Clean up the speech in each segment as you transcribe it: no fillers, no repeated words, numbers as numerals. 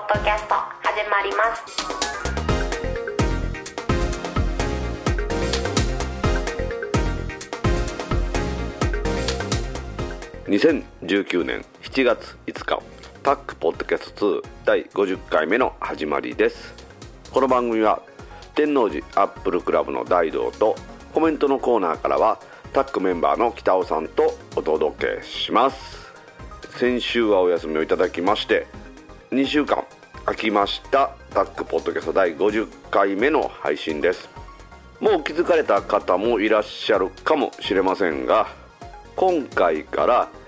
ドキャスト始まります。 2019年7月5日タックポッドキャスト2第50回目の始まりです。この番組は天王寺アップルクラブの大道とコメントのコーナーからはタックメンバーの北尾さんとお届けします。先週はお休みをいただきまして2週間空きましたタックポッドキャスト第50回目の配信です。もう気づかれた方もいらっしゃるかもしれませんが、今回から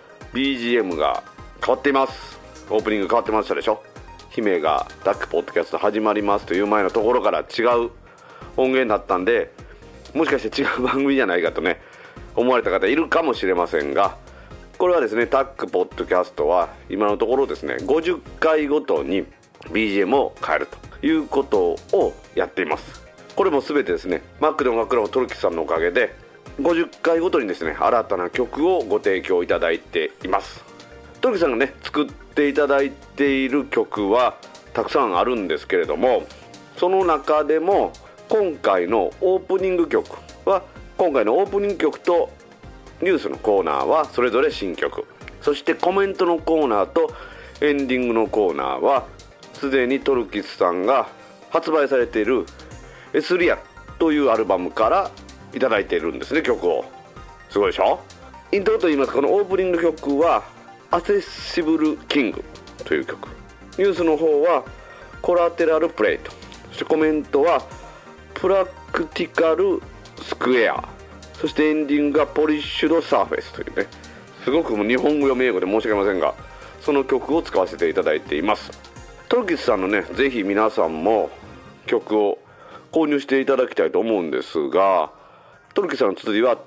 BGM が変わっています。オープニング変わってましたでしょ。姫がタックポッドキャスト始まりますという前のところから違う音源だったんで、もしかして違う番組じゃないかとね思われた方いるかもしれませんが、これはですねタックポッドキャストは今のところですね50回ごとに BGM を変えるということをやっています。これも全てですねマックで音楽クラブトルキさんのおかげで50回ごとにですね新たな曲をご提供いただいています。トルキさんがね作っていただいている曲はたくさんあるんですけれども、その中でも今回のオープニング曲は今回のオープニング曲とニュースのコーナーはそれぞれ新曲、そしてコメントのコーナーとエンディングのコーナーはすでにトルキスさんが発売されているエスリアというアルバムからいただいているんですね。曲をすごいでしょ。イントロといいますか、このオープニング曲はアセシブルキングという曲、ニュースの方はコラテラルプレイト、そしてコメントはプラクティカルスクエア、そしてエンディングがポリッシュドサーフェスというね、すごくもう日本語読み英語で申し訳ありませんがその曲を使わせていただいています。トルキスさんのねぜひ皆さんも曲を購入していただきたいと思うんですが、トルキスさんの綴りは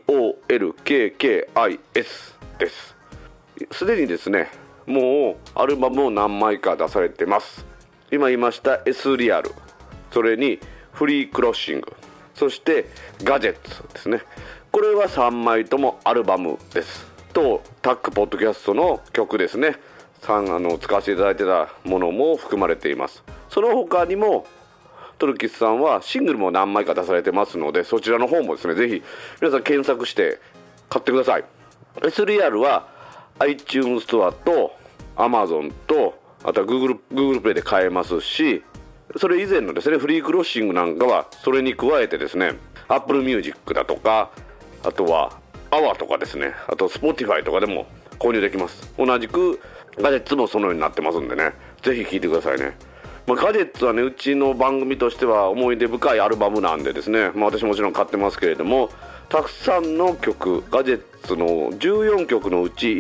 TOLKKIS です。すでにですねもうアルバムを何枚か出されてます。今言いましたエスリアル、それにフリークロッシング、そしてガジェッツですね。これは3枚ともアルバムですと、タックポッドキャストの曲ですね使わせていただいてたものも含まれています。その他にもトルキスさんはシングルも何枚か出されてますので、そちらの方もですねぜひ皆さん検索して買ってください。 S リアルは iTunes ストアと Amazon とあとは Google プレイで買えますし、それ以前のですねフリークロッシングなんかはそれに加えてですね Apple Music だとかあとは AWA とかですね、あと Spotify とかでも購入できます。同じくガジェッツもそのようになってますんでね、ぜひ聴いてくださいね。ガジェッツはねうちの番組としては思い出深いアルバムなんでですね、私もちろん買ってますけれども、たくさんの曲ガジェッツの14曲のうち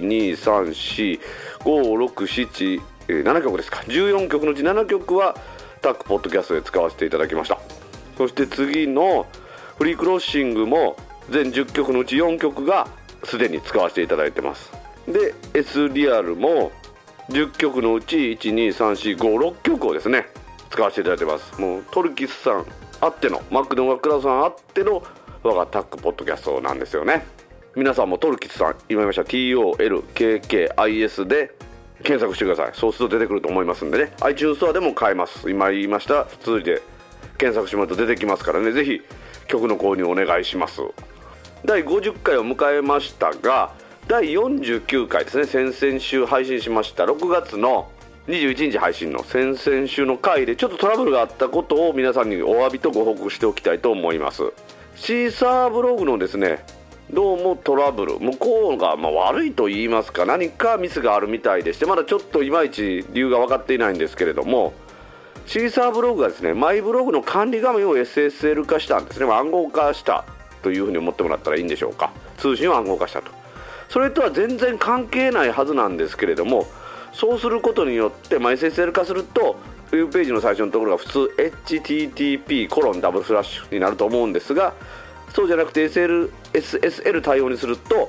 1,2,3,4,5,6,7 曲ですか、14曲のうち7曲はタックポッドキャストで使わせていただきました。そして次のフリークロッシングも全10曲のうち4曲がすでに使わせていただいてます。で S リアルも10曲のうち 1,2,3,4,5,6 曲をですね使わせていただいてます。もうトルキスさんあってのマックド音楽クラブさんあっての我がタックポッドキャストなんですよね。皆さんもトルキスさん今言いました TOLKKIS で検索してください。そうすると出てくると思いますんでね、 iTunes ストアでも買えます。今言いました続いて検索してもらうと出てきますからね、ぜひ曲の購入お願いします。第50回を迎えましたが、第49回ですね、先々週配信しました6月の21日配信の先々週の回でちょっとトラブルがあったことを皆さんにお詫びとご報告しておきたいと思います。シーサーブログのですねどうもトラブル、向こうが悪いと言いますか何かミスがあるみたいでして、まだちょっといまいち理由が分かっていないんですけれども、シーサーブログがですねマイブログの管理画面を SSL 化したんですね。暗号化したというふうに思ってもらったらいいんでしょうか。通信を暗号化したと。それとは全然関係ないはずなんですけれども、そうすることによって、SSL 化するとウェブページの最初のところが普通 http:// になると思うんですが、そうじゃなくて SSL 対応にすると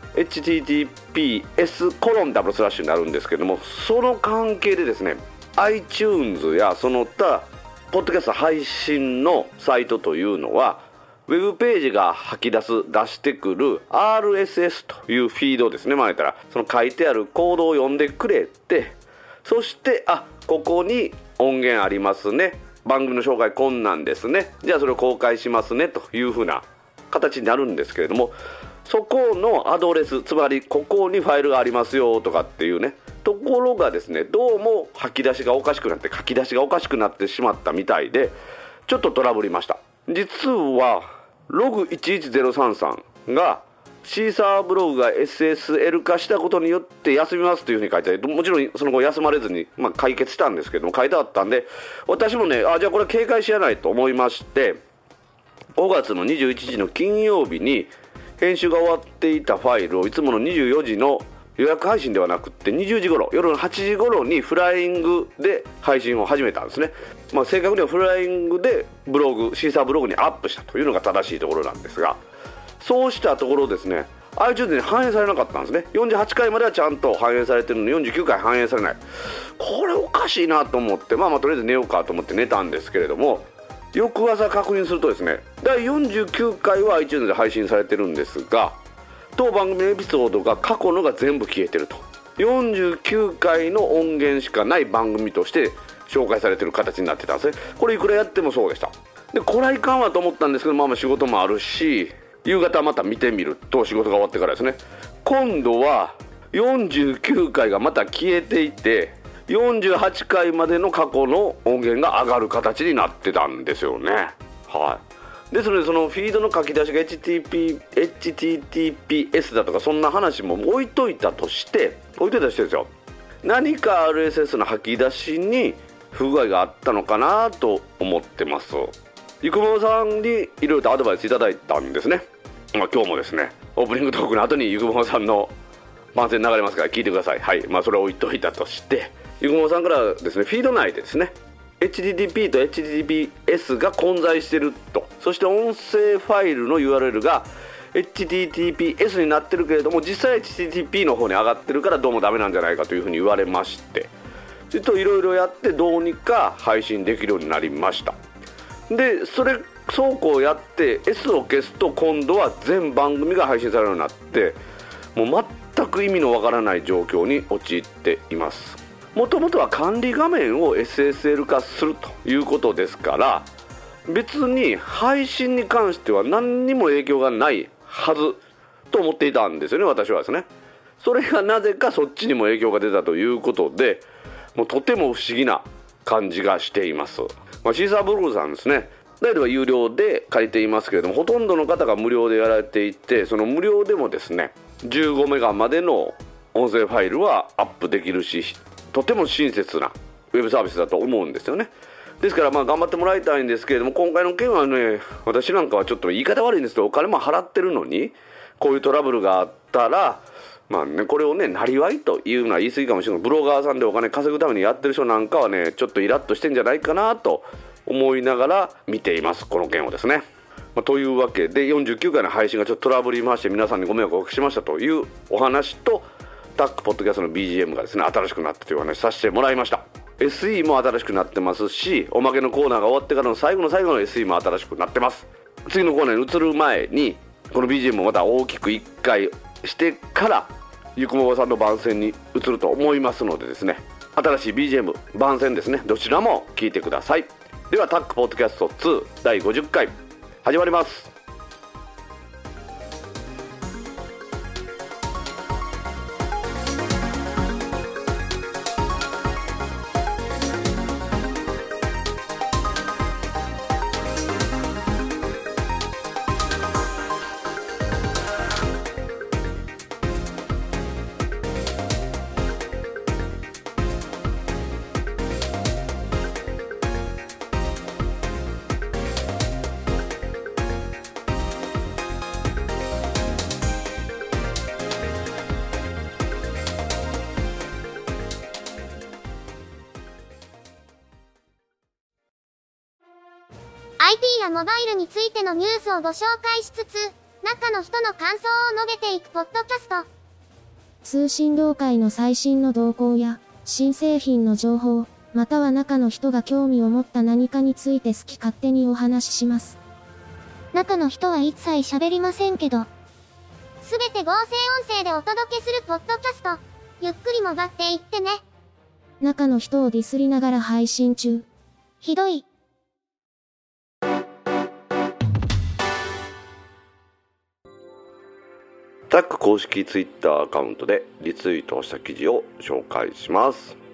https:// になるんですけども、その関係でですね iTunes やその他ポッドキャスト配信のサイトというのはウェブページが出してくる RSS というフィードですね。言ったらその書いてあるコードを読んでくれて、そしてここに音源ありますね、番組の紹介こんなんですね、じゃあそれを公開しますねというふうな形になるんですけれども、そこのアドレス、つまりここにファイルがありますよとかっていうねところがですね、どうも吐き出しがおかしくなって書き出しがおかしくなってしまったみたいで、ちょっとトラブりました。実はログ11033がシーサーブログが SSL 化したことによって休みますというふうに書いてある。もちろんその後休まれずに、解決したんですけども、書いてあったんで、私もね、じゃあこれ警戒しやないと思いまして、5月の21日の金曜日に編集が終わっていたファイルをいつもの24時の予約配信ではなくって20時頃、夜の8時頃にフライングで配信を始めたんですね。正確にはフライングでブログ、シーサーブログにアップしたというのが正しいところなんですが、そうしたところですね、 iTunes に反映されなかったんですね。48回まではちゃんと反映されてるのに49回反映されない。これおかしいなと思って、とりあえず寝ようかと思って寝たんですけれども、翌朝確認するとですね、第49回は iTunes で配信されてるんですが、当番組のエピソードが過去のが全部消えてると、49回の音源しかない番組として紹介されてる形になってたんですね。これいくらやってもそうでした。でこれはいかんわと思ったんですけど、仕事もあるし、夕方また見てみると、仕事が終わってからですね、今度は49回がまた消えていて、48回までの過去の音源が上がる形になってたんですよね。ですので、そのフィードの書き出しが HTTPS だとかそんな話も置いといたとしてですよ、何か RSS の吐き出しに不具合があったのかなと思ってます。ゆくももさんにいろいろとアドバイスいただいたんですね。今日もですね、オープニングトークの後にゆくももさんの番宣流れますから聞いてください。それを置いといたとして、ゆくももさんからですね、フィード内でですね、HTTP と HTTPS が混在していると、そして音声ファイルの URL が HTTPS になってるけれども、実際 HTTP の方に上がってるからどうもダメなんじゃないかというふうに言われまして、ちょっといろいろやってどうにか配信できるようになりました。でそうこうやって S を消すと、今度は全番組が配信されるようになって、もう全く意味のわからない状況に陥っています。もともとは管理画面を SSL 化するということですから、別に配信に関しては何にも影響がないはずと思っていたんですよね、私はですね。それがなぜかそっちにも影響が出たということで、もうとても不思議な感じがしています。シーサーブログさんですね、大体は有料で借りていますけれども、ほとんどの方が無料でやられていて、その無料でもですね、15メガまでの音声ファイルはアップできるし、とても親切なウェブサービスだと思うんですよね。ですから頑張ってもらいたいんですけれども、今回の件はね、私なんかはちょっと言い方悪いんですけど、お金も払ってるのにこういうトラブルがあったら、これをね、なりわいというのは言い過ぎかもしれない。ブロガーさんでお金稼ぐためにやってる人なんかはね、ちょっとイラッとしてんじゃないかなと思いながら見ています、この件をですね。というわけで、49回の配信がちょっとトラブりまして、皆さんにご迷惑をおかけしましたというお話と、タックポッドキャストの BGM がですね、新しくなったというお話させてもらいました。 SE も新しくなってますし、おまけのコーナーが終わってからの最後の最後の SE も新しくなってます。次のコーナーに移る前にこの BGM をまた大きく1回してからゆくももさんの番宣に移ると思いますのでですね、新しい BGM 番宣ですね、どちらも聞いてください。ではタックポッドキャスト2第50回始まります。 IT やモバイルについてのニュースをご紹介しつつ、中の人の感想を述べていくポッドキャスト。 通信業界の最新の動向や、新製品の情報、または中の人が興味を持った何かについて好き勝手にお話しします。 中の人は一切喋りませんけど、すべて合成音声でお届けするポッドキャスト。ゆっくりもがっていってね。 中の人をディスりながら配信中。 ひどい。 タック公式ツイッターアカウントでリツイートした記事を紹介します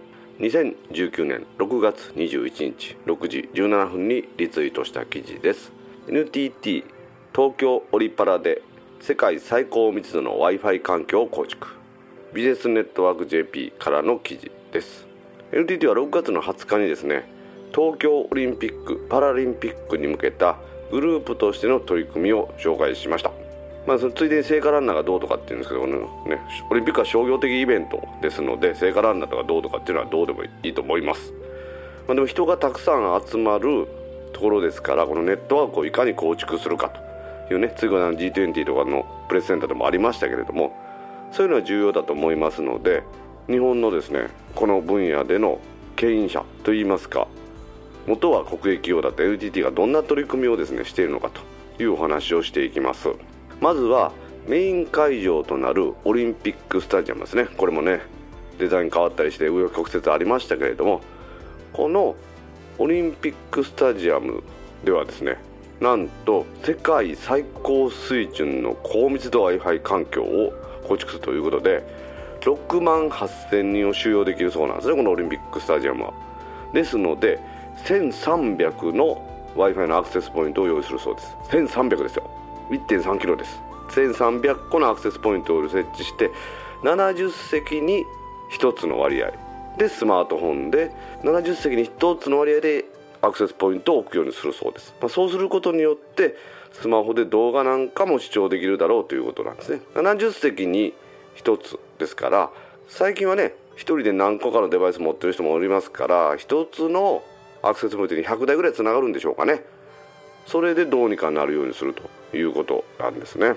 。2019年6月21日6時17分にリツイートした記事です。 NTT 東京オリパラで世界最高密度の Wi-Fi 環境を構築、ビジネスネットワーク JP からの記事です。 NTT は6月の20日にですね、東京オリンピック・パラリンピックに向けたグループとしての取り組みを紹介しました。そのついでに聖火ランナーがどうとかっていうんですけどね、オリンピックは商業的イベントですので、聖火ランナーとかどうとかっていうのはどうでもいいと思います。でも人がたくさん集まるところですから、このネットワークをいかに構築するかというね、次の G20 とかのプレスセンターでもありましたけれども、そういうのは重要だと思いますので、日本のですね、この分野での牽引者といいますか、元は国営企業だった NTT がどんな取り組みをですねしているのかというお話をしていきます。まずはメイン会場となるオリンピックスタジアムですね。これもね、デザイン変わったりして紆余曲折ありましたけれども、このオリンピックスタジアムではですね、なんと世界最高水準の高密度 Wi-Fi 環境を構築するということで、6万8000人を収容できるそうなんですね、このオリンピックスタジアムは。ですので1300の Wi-Fi のアクセスポイントを用意するそうです。1300ですよ。1.3 キロです。1300個のアクセスポイントを設置して、70席に1つの割合で、スマートフォンで70席に1つの割合でアクセスポイントを置くようにするそうです。そうすることによってスマホで動画なんかも視聴できるだろうということなんですね。70席に1つですから、最近はね、1人で何個かのデバイス持ってる人もおりますから、1つのアクセスポイントに100台ぐらいつながるんでしょうかね。それでどうにかなるようにするということなんですね。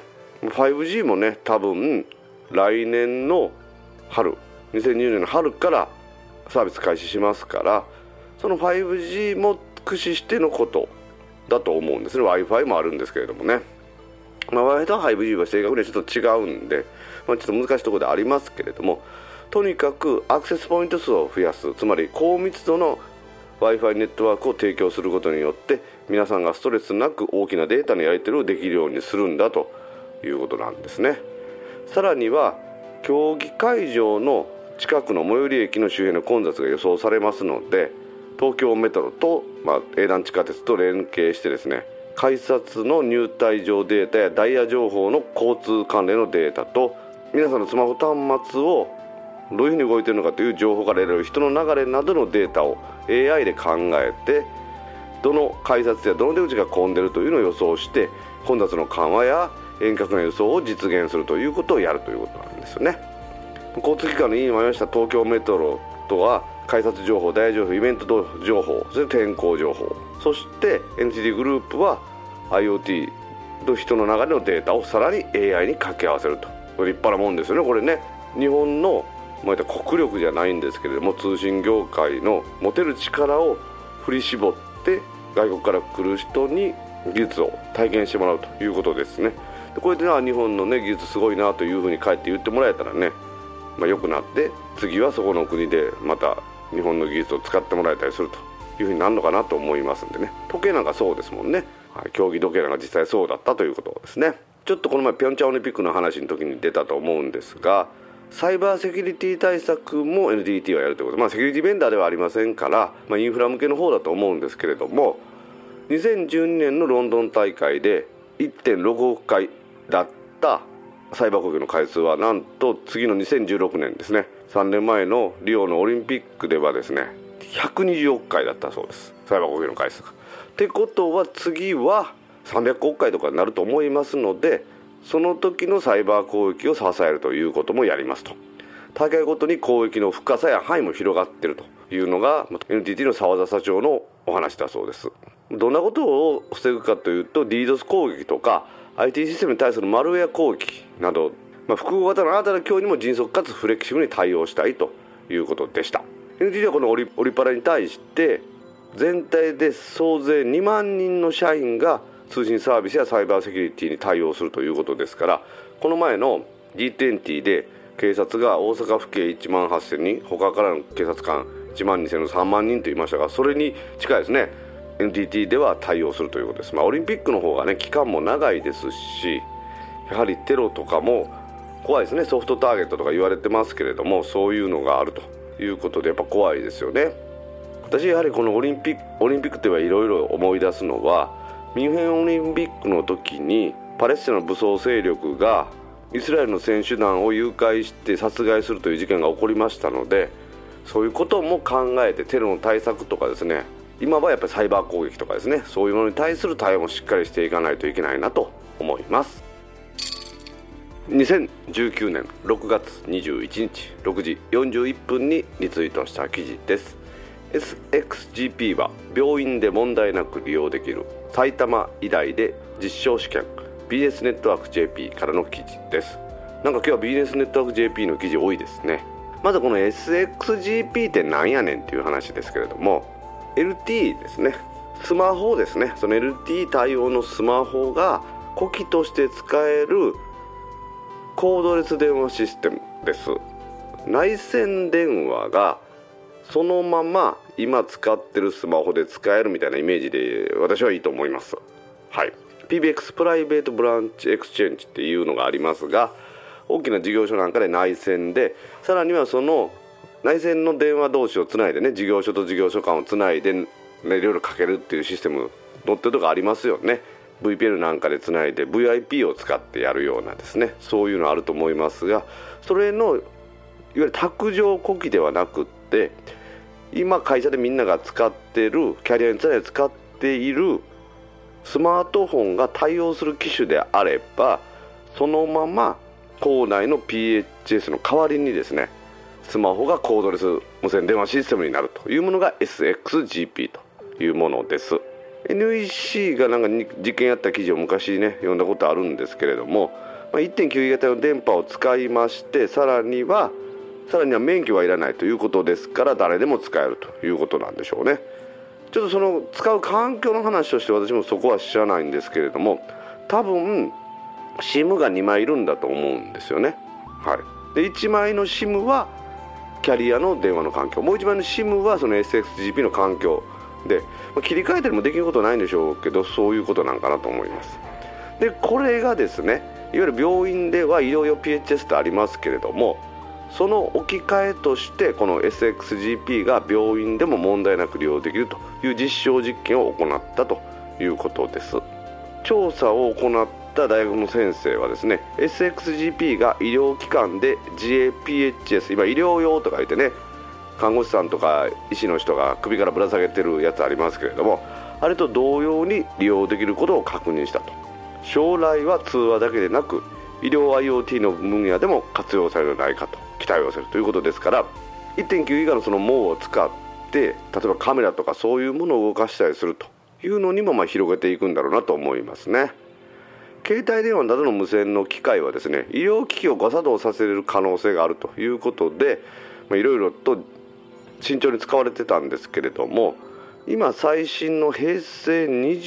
5G もね、多分来年の春、2020年の春からサービス開始しますから、その 5G も駆使してのことだと思うんですね。 Wi-Fi もあるんですけれどもね、Wi-Fi と 5G は正確にはちょっと違うんで、ちょっと難しいところでありますけれども、とにかくアクセスポイント数を増やす、つまり高密度の Wi-Fi ネットワークを提供することによって、皆さんがストレスなく大きなデータのやり取りをできるようにするんだということなんですね。さらには競技会場の近くの最寄り駅の周辺の混雑が予想されますので、東京メトロと、営団地下鉄と連携してですね、改札の入退場データやダイヤ情報の交通関連のデータと、皆さんのスマホ端末をどういうふうに動いているのかという情報から得られる人の流れなどのデータを AI で考えて、どの改札やどの出口が混んでいるというのを予想して、混雑の緩和や遠隔の輸送を実現するということをやるということなんですよね。交通機関の委員もありました東京メトロとは、改札情報、ダイヤ情報、イベント情報、それ天候情報、そして NTT グループは IoT と人の流れのデータをさらに AI に掛け合わせると。これ立派なもんですよね、これね。日本の国力じゃないんですけれども、通信業界の持てる力を振り絞って外国から来る人に技術を体験してもらうということですね。でこれで日本の、技術すごいなというふうに帰って言ってもらえたらね、良くなって、次はそこの国でまた日本の技術を使ってもらえたりするというふうになるのかなと思いますんでね。時計なんかそうですもんね、競技時計なんか実際そうだったということですね。ちょっとこの前ピョンチャンオリンピックの話の時に出たと思うんですが、サイバーセキュリティ対策も NTT はやるということ、セキュリティベンダーではありませんから、インフラ向けの方だと思うんですけれども、2012年のロンドン大会で 1.6 億回だったサイバー攻撃の回数は、なんと次の2016年ですね、3年前のリオのオリンピックではですね、120億回だったそうです、サイバー攻撃の回数が。ってことは次は300億回とかになると思いますので、その時のサイバー攻撃を支えるということもやりますと。大会ごとに攻撃の深さや範囲も広がっているというのが NTT の澤田社長のお話だそうです。どんなことを防ぐかというと、 DDoS 攻撃とか IT システムに対するマルウェア攻撃など、複合型の新たな脅威にも迅速かつフレキシブルに対応したいということでした。 NTT はこのオリパラに対して全体で総勢2万人の社員が通信サービスやサイバーセキュリティに対応するということですから、この前の G20 で警察が大阪府警1万8000人、他からの警察官 1万2000の3万人と言いましたが、それに近いですね。 NTT では対応するということです。オリンピックの方がね期間も長いですし、やはりテロとかも怖いですね。ソフトターゲットとか言われてますけれども、そういうのがあるということでやっぱ怖いですよね。私やはりこのオリンピックといえばいろいろ思い出すのは、ミュンヘンオリンピックの時にパレスチナの武装勢力がイスラエルの選手団を誘拐して殺害するという事件が起こりましたので、そういうことも考えてテロの対策とかですね、今はやっぱりサイバー攻撃とかですね、そういうものに対する対応もしっかりしていかないといけないなと思います。2019年6月21日6時41分にリツイートした記事です。 SXGP は病院で問題なく利用できる埼玉医大で実証試験 BS ネットワーク JP からの記事です。なんか今日は BS ネットワーク JP の記事多いですね。まずこの SXGP ってなんやねんっていう話ですけれども、 LTE ですね、スマホですね。その LTE 対応のスマホが呼気として使えるコードレス電話システムです。内線電話がそのまま今使ってるスマホで使えるみたいなイメージで私はいいと思います。はい、PBX プライベートブランチエクスチェンジっていうのがありますが、大きな事業所なんかで内線で、さらにはその内線の電話同士をつないでね、事業所と事業所間をつないで、ね、いろいろかけるっていうシステム載ってるとこありますよね。VPN なんかでつないで VIP を使ってやるようなですね、そういうのあると思いますが、それのいわゆる卓上呼気ではなくって、今会社でみんなが使ってるキャリアにつないで使っているスマートフォンが対応する機種であれば、そのまま校内の PHS の代わりにですね、スマホがコードレス無線電話システムになるというものが SXGP というものです。NEC がなんか実験やった記事を昔ね読んだことあるんですけれども、1.9 型の電波を使いまして、さらには免許はいらないということですから、誰でも使えるということなんでしょうね。ちょっとその使う環境の話として私もそこは知らないんですけれども、多分 SIM が2枚いるんだと思うんですよね。はい、で1枚の SIM はキャリアの電話の環境、もう1枚の SIM はその SXGP の環境で、切り替えたりもできることないんでしょうけど、そういうことなんかなと思います。でこれがですね、いわゆる病院では医療用 PHS とありますけれども、その置き換えとしてこの SXGP が病院でも問題なく利用できるという実証実験を行ったということです。調査を行った大学の先生はですね、 SXGP が医療機関で自営 PHS、 今医療用とか言ってね、看護師さんとか医師の人が首からぶら下げてるやつありますけれども、あれと同様に利用できることを確認したと。将来は通話だけでなく医療 IoT の分野でも活用されるのではないかと期待をされるということですから、 1.9 以下のその網を使って例えばカメラとかそういうものを動かしたりするというのにも広げていくんだろうなと思いますね。携帯電話などの無線の機械はですね、医療機器を誤作動させる可能性があるということで、いろいろと慎重に使われてたんですけれども、今最新の平成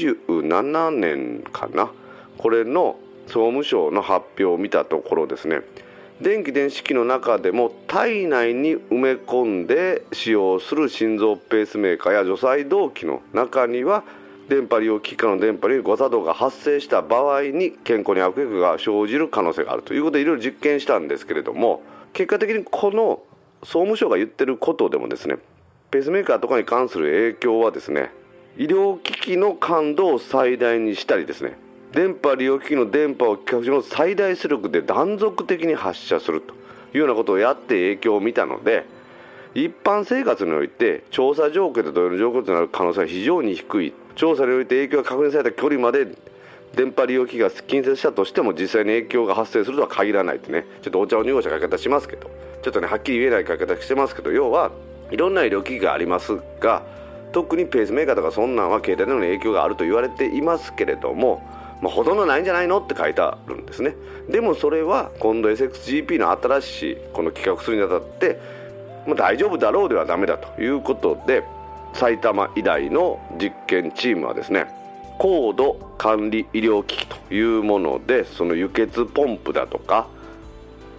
27年かな、これの総務省の発表を見たところですね、電気電子機の中でも体内に埋め込んで使用する心臓ペースメーカーや除細動器の中には、電波利用機関の電波に誤作動が発生した場合に健康に悪影響が生じる可能性があるということでいろいろ実験したんですけれども、結果的にこの総務省が言ってることでもですね、ペースメーカーとかに関する影響はですね、医療機器の感度を最大にしたりですね、電波利用機器の電波を規格値の最大出力で断続的に発射するというようなことをやって影響を見たので、一般生活において調査条件と同様の状況となる可能性は非常に低い。調査において影響が確認された距離まで電波利用機器が近接したとしても実際に影響が発生するとは限らないってね、ちょっとお茶を濁した書き方しますけど、ちょっとねはっきり言えない書き方してますけど、要はいろんな医療機器がありますが、特にペースメーカーとかそんなんは携帯電話に影響があると言われていますけれども、ほとんどないんじゃないのって書いてあるんですね。でもそれは今度 SXGP の新しいこの企画するにあたって大丈夫だろうではダメだということで、埼玉医大の実験チームはですね、高度管理医療機器というもので、その輸血ポンプだとか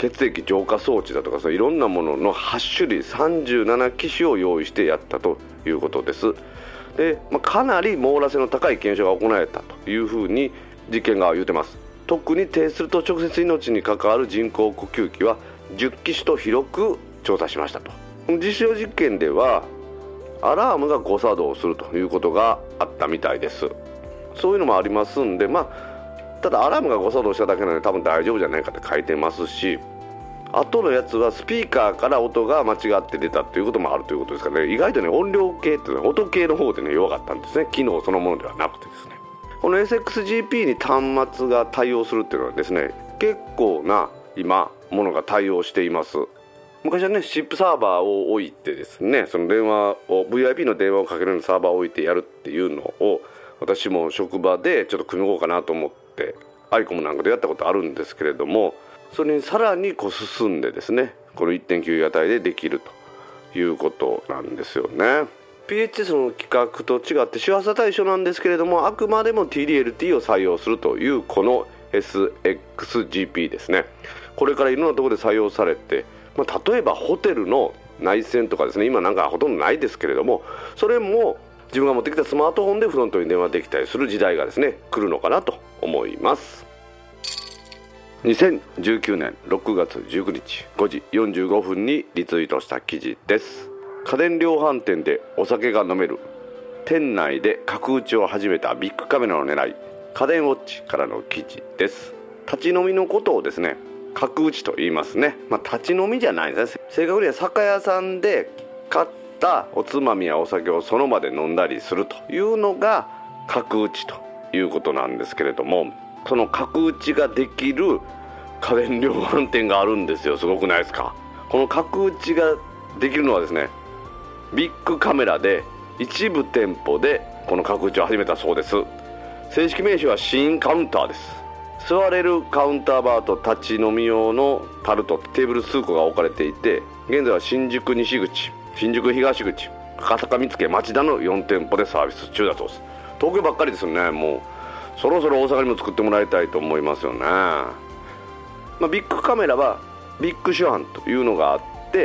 血液浄化装置だとかいろんなものの8種類37機種を用意してやったということです。で、かなり網羅性の高い検証が行われたというふうに実験が言ってます。特に低すると直接命に関わる人工呼吸器は10機種と広く調査しましたと。実証実験ではアラームが誤作動するということがあったみたいです。そういうのもありますんで、ただアラームが誤作動しただけなので多分大丈夫じゃないかって書いてますし、後のやつはスピーカーから音が間違って出たということもあるということですからね。意外とね、音量計っていうのは音系の方でね弱かったんですね。機能そのものではなくてですね、この SXGP に端末が対応するっていうのはですね、結構な今ものが対応しています。昔はね、シップサーバーを置いてですね、その電話を VIP の電話をかけるようなサーバーを置いてやるっていうのを私も職場でちょっと組み込もうかなと思ってアイコムなんかでやったことあるんですけれども、それにさらに進んでですね、この 1.9 ギガ帯でできるということなんですよね。PHS の規格と違って周波数対象なんですけれども、あくまでも TD-LTE を採用するというこの SXGP ですね。これからいろんなところで採用されて、例えばホテルの内線とかですね、今なんかほとんどないですけれども、それも自分が持ってきたスマートフォンでフロントに電話できたりする時代がですね来るのかなと思います。2019年6月19日5時45分にリツイートした記事です。家電量販店でお酒が飲める、店内で角打ちを始めたビッグカメラの狙い、家電ウォッチからの記事です。立ち飲みのことをですね角打ちと言いますね。立ち飲みじゃないですね。正確には酒屋さんで買ったおつまみやお酒をその場で飲んだりするというのが角打ちということなんですけれども、その角打ちができる家電量販店があるんですよ。すごくないですか。この角打ちができるのはですね、ビッグカメラで一部店舗でこの角打ちを始めたそうです。正式名称はシーンカウンターです。座れるカウンターバーと立ち飲み用の樽とテーブル数個が置かれていて、現在は新宿西口、新宿東口、赤坂見附、町田の4店舗でサービス中だそうです。東京ばっかりですよね。もうそろそろ大阪にも作ってもらいたいと思いますよね。ビッグカメラはビッグシュアンというのがあって、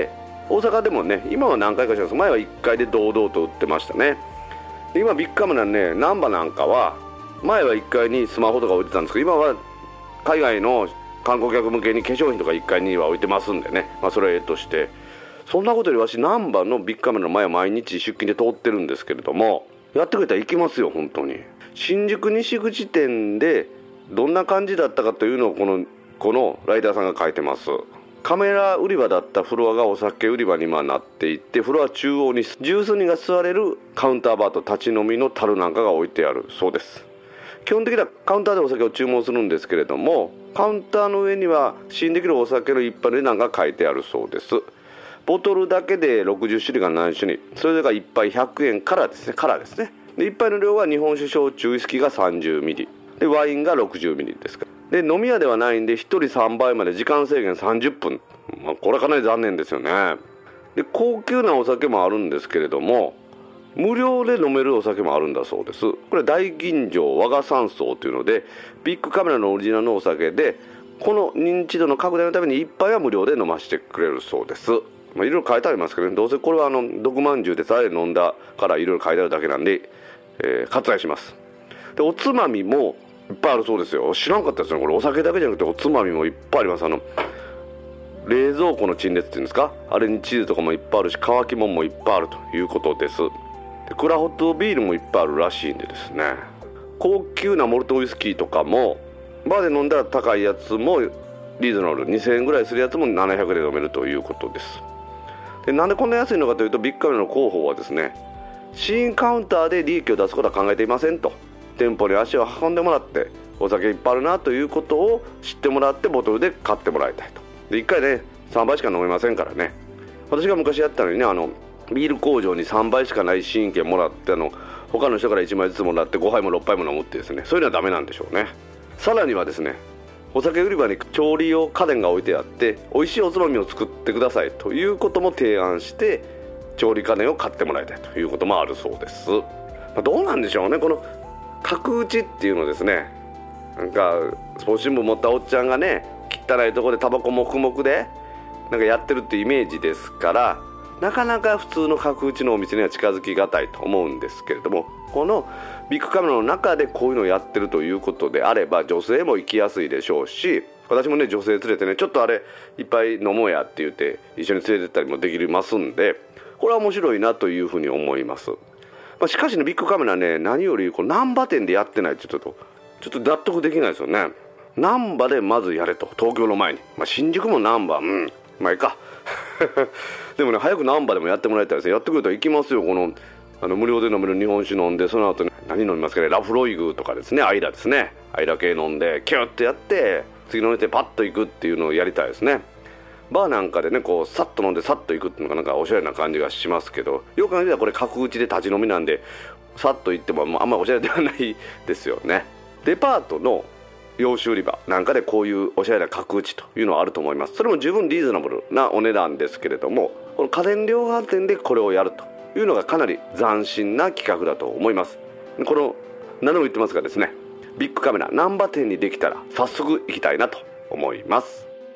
大阪でもね今は何回かします。前は1回で堂々と売ってましたね。で今ビッグカメラね、難波なんかは前は1階にスマホとか置いてたんですけど、今は海外の観光客向けに化粧品とか1階には置いてますんでね、それはとして、そんなことよりわし難波のビッグカメラの前は毎日出勤で通ってるんですけれども、やってくれたら行きますよ本当に。新宿西口店でどんな感じだったかというのをこのライターさんが書いてます。カメラ売り場だったフロアがお酒売り場に今なっていて、フロア中央に十数人が座れるカウンターバーと立ち飲みの樽なんかが置いてあるそうです。基本的にはカウンターでお酒を注文するんですけれども、カウンターの上には試飲できるお酒の一般の値段が書いてあるそうです。ボトルだけで60種類が何種類、それが1杯100円からですね。で1杯の量は日本酒焼酎ウイスキーが30ミリでワインが60ミリですから。で飲み屋ではないんで1人3杯まで時間制限30分、これはかなり残念ですよね。で高級なお酒もあるんですけれども、無料で飲めるお酒もあるんだそうです。これ大吟醸和賀山荘というので、ビッグカメラのオリジナルのお酒で、この認知度の拡大のために1杯は無料で飲ませてくれるそうです。いろいろ書いてありますけどね、どうせこれは毒まんじゅうでさえ飲んだからいろいろ書いてあるだけなんで、割愛します。でおつまみもいっぱいあるそうですよ。知らんかったですよ。これお酒だけじゃなくておつまみもいっぱいあります。冷蔵庫の陳列っていうんですか、あれにチーズとかもいっぱいあるし、乾きもんもいっぱいあるということです。でクラフトビールもいっぱいあるらしいんでですね、高級なモルトウイスキーとかもバーで飲んだら高いやつもリーズナブル2000円ぐらいするやつも700で飲めるということです。でなんでこんな安いのかというと、ビッグカメラの広報はですね、試飲カウンターで利益を出すことは考えていませんと。店舗に足を運んでもらってお酒いっぱいあるなということを知ってもらってボトルで買ってもらいたいと。で1回ね3杯しか飲めませんからね。私が昔やったのにね、ビール工場に3杯しかない試飲券もらって他の人から1枚ずつもらって5杯も6杯も飲むってですね、そういうのはダメなんでしょうね。さらにはですね、お酒売り場に調理用家電が置いてあって、美味しいおつまみを作ってくださいということも提案して、調理家電を買ってもらいたいということもあるそうです。どうなんでしょうね、この角打ちっていうのですね、なんかスポーツ新聞持ったおっちゃんがね、きっ汚いところでタバコ黙々でなんかやってるってイメージですから、なかなか普通の角打ちのお店には近づきがたいと思うんですけれども、このビッグカメラの中でこういうのをやってるということであれば、女性も行きやすいでしょうし、私もね女性連れてね、ちょっとあれいっぱい飲もうやって言って一緒に連れてったりもできますんで、これは面白いなというふうに思います。しかしね、ビッグカメラね、何よりこう難波店でやってないってちょっと納得できないですよね。難波でまずやれと、東京の前に、新宿も難波、まあいいかでもね、早く難波でもやってもらいたいですね。やってくれたら行きますよ。この無料で飲める日本酒飲んで、その後、ね、何飲みますかね、ラフロイグとかですね、アイラですね、アイラ系飲んでキュッとやって次の店パッと行くっていうのをやりたいですね。バーなんかでね、こうさっと飲んでさっと行くっていうのがなんかおしゃれな感じがしますけど、よく考えたらこれ角打ちで立ち飲みなんで、さっと行ってもあんまりおしゃれではないですよね。デパートの洋酒売り場なんかでこういうおしゃれな角打ちというのはあると思います。それも十分リーズナブルなお値段ですけれども、この家電量販店でこれをやるというのがかなり斬新な企画だと思います。この何度も言ってますがですね、ビッグカメラ難波店にできたら早速行きたいなと思います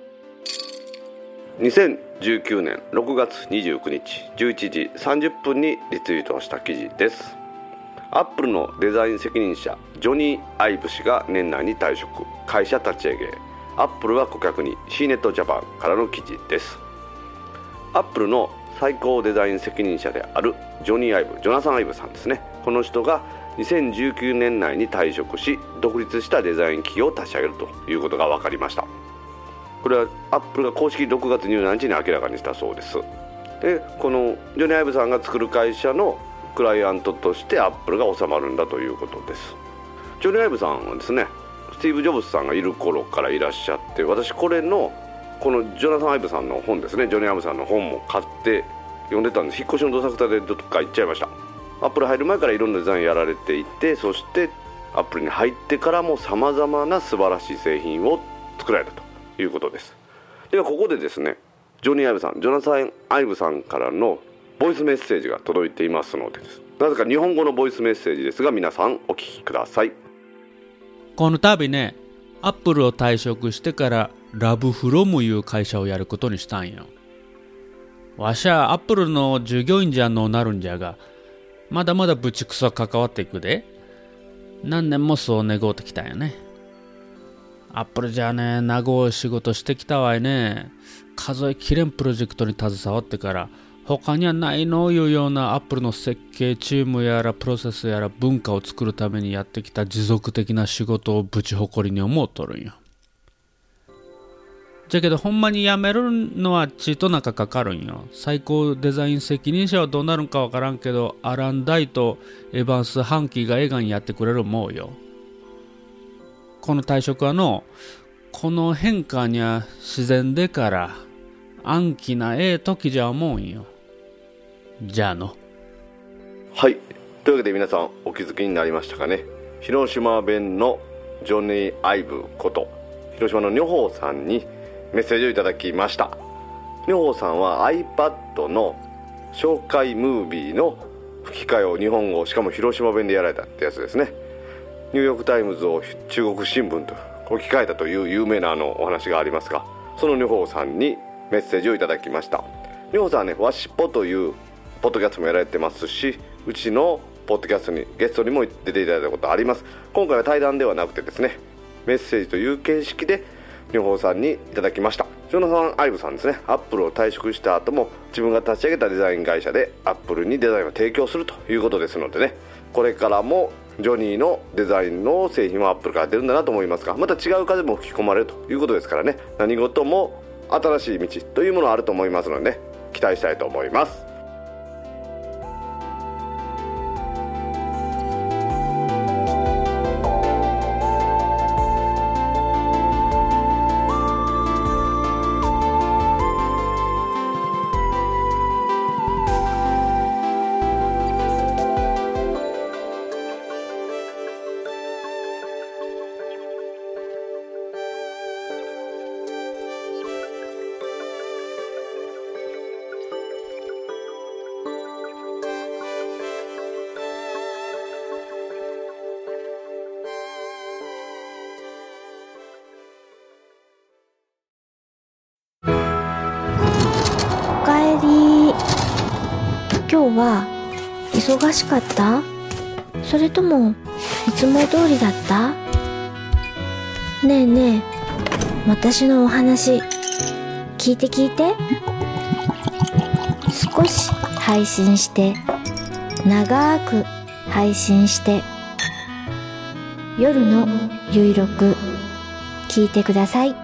。2019年6月29日11時30分にリツイートした記事です。アップルのデザイン責任者ジョニー・アイブ氏が年内に退職、会社立ち上げ、アップルは顧客に C ネットジャパンからの記事です。アップルの最高デザイン責任者であるジョナサン・アイブさんですね。この人が2019年内に退職し、独立したデザイン企業を立ち上げるということが分かりました。これはアップルが公式6月27日に明らかにしたそうです。で、このジョニー・アイブさんが作る会社のクライアントとしてアップルが収まるんだということです。ジョニー・アイブさんはですね、スティーブ・ジョブズさんがいる頃からいらっしゃって、私このジョナサン・アイブさんの本ですね、ジョニー・アイブさんの本も買って読んでたんです。引っ越しのどさくたでどっか行っちゃいました。アップル入る前からいろんなデザインやられていて、そしてアップルに入ってからもさまざまな素晴らしい製品を作られたということです。ではここでですね、ジョナサン・アイブさんからのボイスメッセージが届いていますのでです。なぜか日本語のボイスメッセージですが、皆さんお聞きください。 この度ね、アップルを退職してからラブフロムいう会社をやることにしたんよ。わしゃアップルの従業員じゃのなるんじゃが、まだまだぶちくそ関わっていくで。何年もそう願うてきたんやね。アップルじゃね、長い仕事してきたわいね。数えきれんプロジェクトに携わってから、他にはないのいうようなアップルの設計チームやらプロセスやら文化を作るためにやってきた持続的な仕事をぶち誇りに思うとるんよ。じゃけどほんまに辞めるのはちとなんかかかるんよ。最高デザイン責任者はどうなるんかわからんけど、アラン・ダイとエヴァンス・ハンキーが映画にやってくれる思うよ。この退職はこの変化には自然でから暗記な時じゃ思うんよ。じゃあはい、というわけで皆さんお気づきになりましたかね。広島弁のジョニー・アイブこと広島の女宝さんにメッセージをいただきました。女宝さんは iPad の紹介ムービーの吹き替えを日本語、しかも広島弁でやられたってやつですね。ニューヨークタイムズを中国新聞と置き換えたという有名なお話がありますが、その女宝さんにメッセージをいただきました。女宝さんはね、わしっぽというポッドキャストもやられてますし、うちのポッドキャストにゲストにも出ていただいたことあります。今回は対談ではなくてですね、メッセージという形式で女宝さんにいただきました。ジョナサン・アイブさんですね、アップルを退職した後も自分が立ち上げたデザイン会社でアップルにデザインを提供するということですのでね、これからもジョニーのデザインの製品はアップルから出るんだなと思いますが、また違う風も吹き込まれるということですからね、何事も新しい道というものはあると思いますのでね、期待したいと思います。 今日は忙しかった？それともいつも通りだった？ねえねえ、私のお話聞いて。少し配信して、長く配信して、夜のゆいろく聞いてください。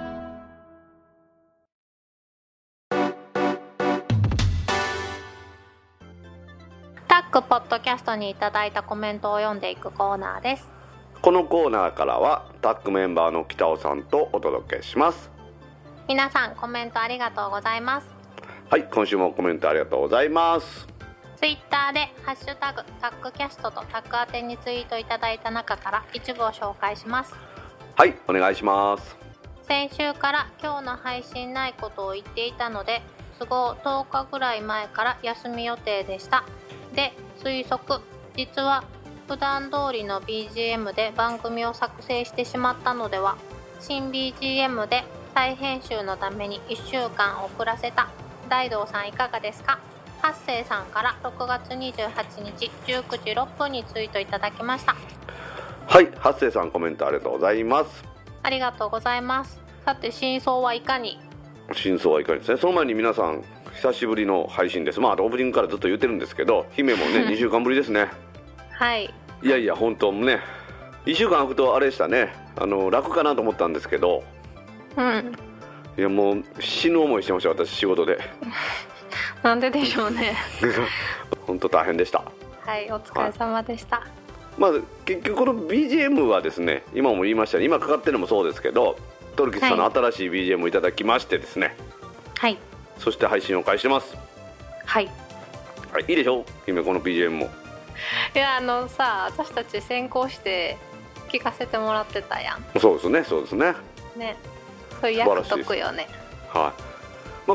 タックポッドキャストにいただいたコメントを読んでいくコーナーです。 このコーナーからはタックメンバーの北尾さんとお届けします。 皆さんコメントありがとうございます。 はい、今週もコメントありがとうございます。 ツイッターでハッシュタグタックキャストとタック宛てにツイートいただいた中から一部を紹介します。 はい、お願いします。 先週から今日の配信ないことを言っていたので、都合10日ぐらい前から休み予定でした。で、推測、実は普段通りの BGM で番組を作成してしまったのでは。新 BGM で再編集のために1週間遅らせた。大道さんいかがですか？八星さんから6月28日19時6分にツイートいただきました。 はい、八星さんコメントありがとうございます。 ありがとうございます。さて真相はいかに？ 真相はいかにですね。その前に皆さん久しぶりの配信です。オープニングからずっと言ってるんですけど、姫もね2週間ぶりですね。 はい。 いや本当ね、1週間空くとあれでしたね、楽かなと思ったんですけど、いやもう死ぬ思いしてました、私仕事で。 なんででしょうね。 本当大変でした。 はい、お疲れ様でした。 結局この BGM はですね、今も言いましたね、今かかってるのもそうですけど、トルキスさんの新しい BGM をいただきましてですね、 はい、 そして配信を開始してます。 はい、 はい、いいでしょう今この BGM も。 いや私たち先行して聞かせてもらってたやん。 そうですねね、そういう役得よね。 はい、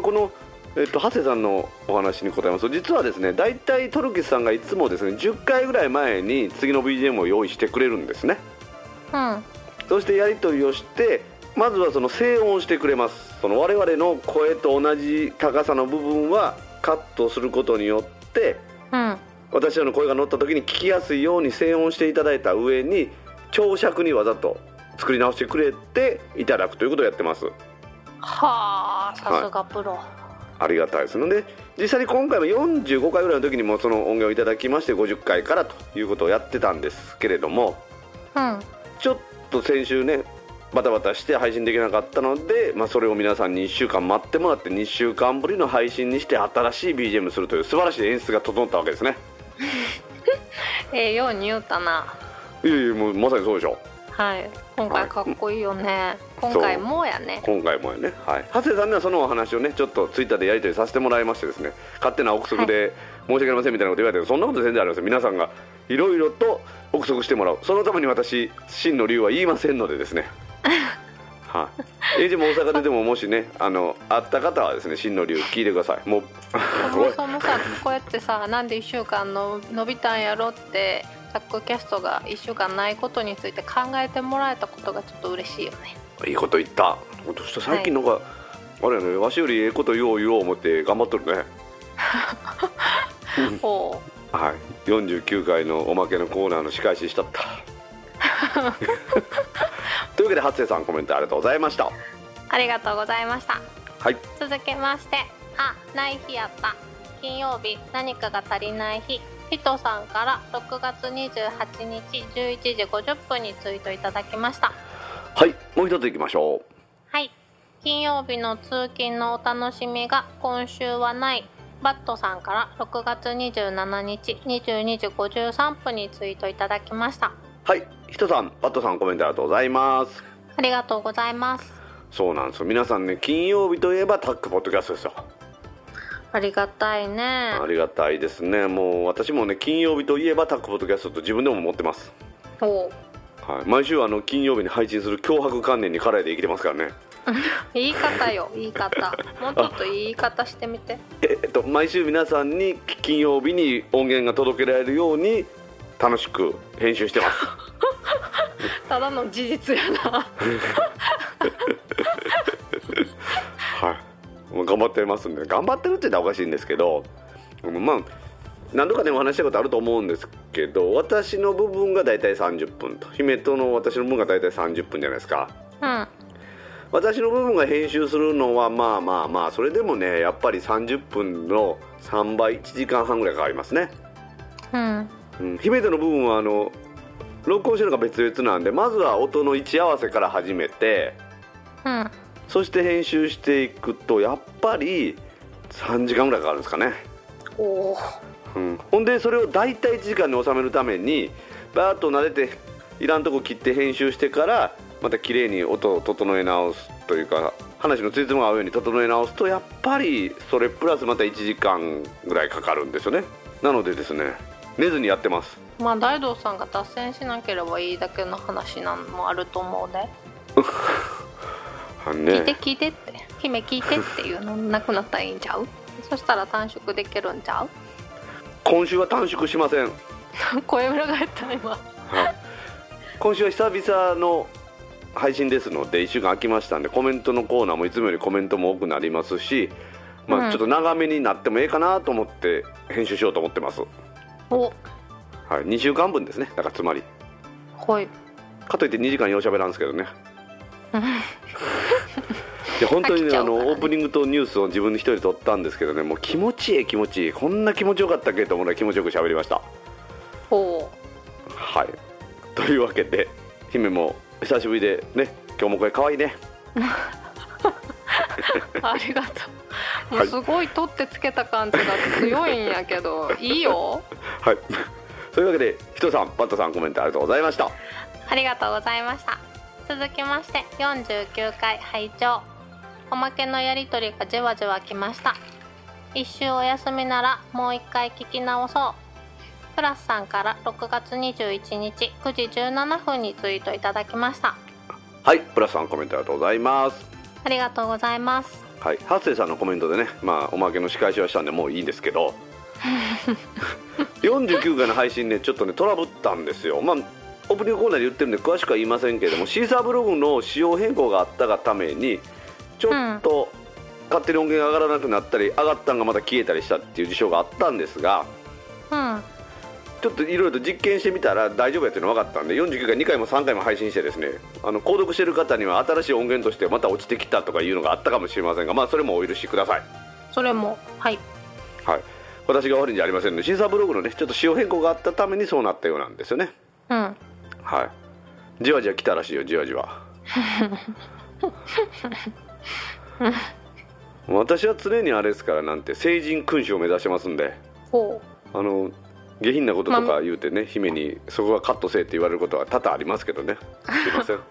この長谷さんのお話に答えますと、実はですね、だいたいトルキスさんがいつもですね10回ぐらい前に次の BGM を用意してくれるんですね。そしてやり取りをして、まずはその静音してくれます。その我々の声と同じ高さの部分はカットすることによって、私らの声が乗った時に聞きやすいように静音していただいた上に、長尺にわざと作り直してくれていただくということをやってます。 はあ、さすがプロ。 ありがたいですので、実際に今回も45回ぐらいの時にもその音源をいただきまして、50回からということをやってたんですけれども、ちょっと先週ねバタバタして配信できなかったので、それを皆さんに1週間待ってもらって2週間ぶりの配信にして新しい BGM するという素晴らしい演出が整ったわけですね。 ように言うたな。 いやもうまさにそうでしょ。 はい、今回かっこいいよね。今回もやね。 はい。長谷さんにはそのお話をねちょっとツイッターでやり取りさせてもらいましてですね、勝手な憶測で申し訳ありませんみたいなこと言われて、そんなこと全然ありません。皆さんがいろいろと憶測してもらう、そのために私真の理由は言いませんのでですね。はい。でも大阪ででももしね会った方はですね、真の理由聞いてください。もうそもさ、こうやってさ、なんで1週間の伸びたんやろってタックキャストが1週間ないことについて考えてもらえたことがちょっと嬉しいよね。 いいこと言った。最近なんか、あれやね、わしよりええこと言おう思って頑張っとるね。はい、49回のおまけのコーナーの仕返ししちゃった。というわけで初瀬さんコメントありがとうございました。 ありがとうございました。 はい、 続きまして、ない日やった、金曜日何かが足りない日、ヒトさんから6月28日11時50分にツイートいただきました。 はい、もう一ついきましょう。 はい、金曜日の通勤のお楽しみが今週はない、バットさんから6月27日22時53分にツイートいただきました。 はい、ヒトさん、バットさんコメントありがとうございます。 ありがとうございます。 そうなんですよ、皆さんね、金曜日といえばタックポッドキャストですよ。 ありがたいね。 ありがたいですね。もう私もね、金曜日といえばタックポッドキャストと自分でも思ってます。はい、毎週毎日に配信する脅迫観念にからいで生きてますからね。 言い方よ、言い方。もうちょっと言い方してみて。 毎週皆さんに金曜日に音源が届けられるように楽しく編集してます。 ただの事実やな。 はい、もう頑張ってますんで、頑張ってるって言ったらおかしいんですけど、 何度かねお話したことあると思うんですけど、私の部分がだいたい30分と姫との私の部分がだいたい30分じゃないですか。私の部分が編集するのはまあそれでもねやっぱり30分の3倍1時間半ぐらいかかりますね。姫との部分は録音してるのが別々なんで、まずは音の位置合わせから始めて、そして編集していくとやっぱり3時間ぐらいかかるんですかね。ほんでそれを大体1時間に収めるためにバーッと慣れていらんとこ切って編集してからまた綺麗に音を整え直すというか、話のついつも合うように整え直すとやっぱりそれプラスまた1時間ぐらいかかるんですよね。なのでですね寝ずにやってます。 大道さんが脱線しなければいいだけの話なんもあると思うで聞いてって姫聞いてっていうのなくなったらいいんちゃう？そしたら短縮できるんちゃう？ 今週は短縮しません声裏返った今、 今週は久々の配信ですので1週間空きましたんで、コメントのコーナーもいつもよりコメントも多くなりますし、ちょっと長めになってもええかなと思って編集しようと思ってます。2週間分ですね。だからつまりかといって2時間ようしゃべらんすけどねいや本当にねオープニングとニュースを自分で一人で撮ったんですけどね、もう気持ちいいこんな気持ちよかったっけと思うのら気持ちよく喋りました。というわけで姫も久しぶりでね、今日も声かわいいねありがとう。もうすごい取ってつけた感じが強いんやけどいいよそういうわけでひとさんパットさんコメントありがとうございました。 ありがとうございました。続きまして49回拝聴、おまけのやりとりがじわじわきました。一週お休みならもう一回聞き直そう。プラスさんから6月21日9時17分にツイートいただきました。 プラスさんコメントありがとうございます。 ありがとうございます。 ハッセイさんのコメントでね、おまけの仕返しはしたんでもういいんですけど49回の配信ねちょっとねトラブったんですよ。オープニングコーナーで言ってるんで詳しくは言いませんけれども、シーサーブログの仕様変更があったがためにちょっと勝手に音源が上がらなくなったり、上がったんがまた消えたりしたっていう事象があったんですが、ちょっといろいろと実験してみたら大丈夫やっていうの分かったんで、49回2回も3回も配信してですね、購読してる方には新しい音源としてまた落ちてきたとかいうのがあったかもしれませんが、それもお許しください。 それも私が悪いんじゃありませんので、シーサーブログのねちょっと仕様変更があったためにそうなったようなんですよね。じわじわ来たらしいよ、じわじわ私は常にあれですから、なんて聖人君主を目指してますんで、下品なこととか言うてね、姫にそこはカットせえって言われることは多々ありますけどね、すいません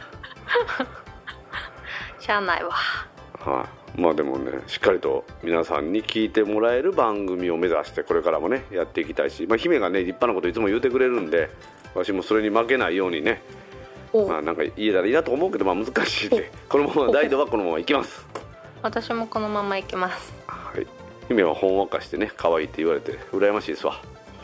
しゃあないわ。 でもねしっかりと皆さんに聞いてもらえる番組を目指してこれからもねやっていきたいし、姫がね立派なこといつも言うてくれるんで、私もそれに負けないようにねなんか言えたらいいなと思うけど、難しいんでこのまま大度はこのままいきます。 私もこのままいきます。 姫はほんわかしてね可愛いって言われて羨ましいですわ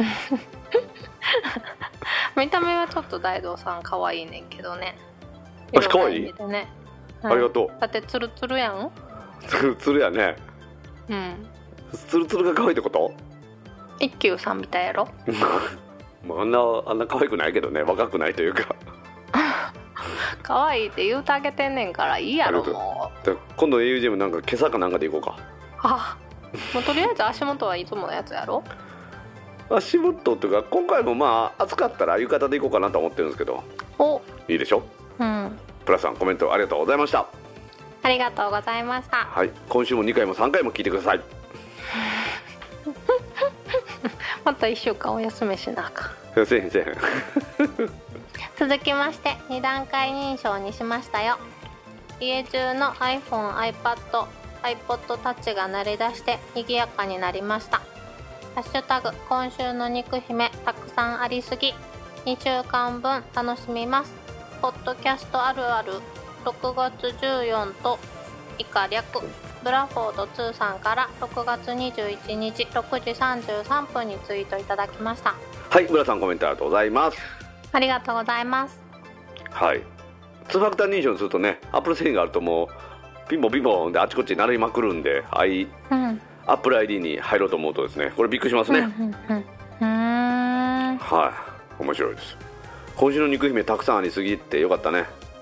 見た目はちょっと大道さん可愛いねんけどね。 私可愛い？ありがとう。 だってツルツルやん。 ツルツルやね。ツルツルが可愛いってこと？ 一休さんみたいやろあんな可愛くないけどね、若くないというか可愛いって言うてあげてんねんからいいやろ。もう今度 au ジムなんか今朝かなんかで行こうか。もうとりあえず足元はいつものやつやろ。 足元というか今回も暑かったら浴衣で行こうかなと思ってるんですけど。いいでしょ。プラスさんコメントありがとうございました。 ありがとうございました。 今週も2回も3回も聞いてくださいまた1週間お休みしなあかん。せえへん続きまして2段階認証にしましたよ。家中の iPhone、iPad、iPod Touch が鳴り出して賑やかになりました。ハッシュタグ今週の肉姫たくさんありすぎ、2週間分楽しみます。ポッドキャストあるある6月14と以下略ブラフォード2さんから6月21日6時33分にツイートいただきました。 ブラさんコメントありがとうございます。 ありがとうございます。 2ファクター認証にするとね、アップル製品があるともうピンポンピンポンであちこち鳴りまくるんで、 Apple ID に入ろうと思うとですね、これびっくりしますね。はい、面白いです。今週の肉姫たくさんありすぎてよかったね。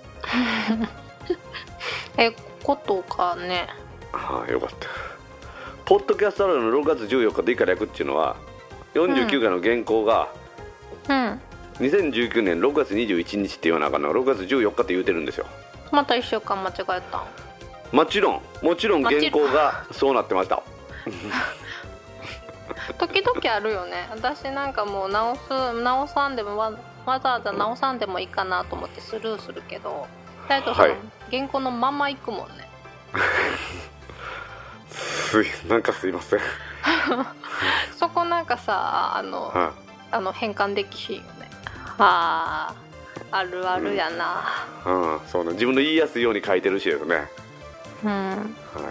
ことかね。 はい、よかった。ポッドキャストアワードの6月14日で以下略っていうのは49回の原稿が、2019年6月21日って言わなあかんのが6月14日って言うてるんですよ。 また1週間間違えた。 もちろん原稿がそうなってました。 時々あるよね。私なんかもう直さんでもわざわざ直さんでもいいかなと思ってスルーするけど、大東さん、原稿のまま行くもんね。 なんかすいません。 そこなんかさ変換できひんよね。あるあるやな。 そうね、自分の言いやすいように書いてるしですね。はい、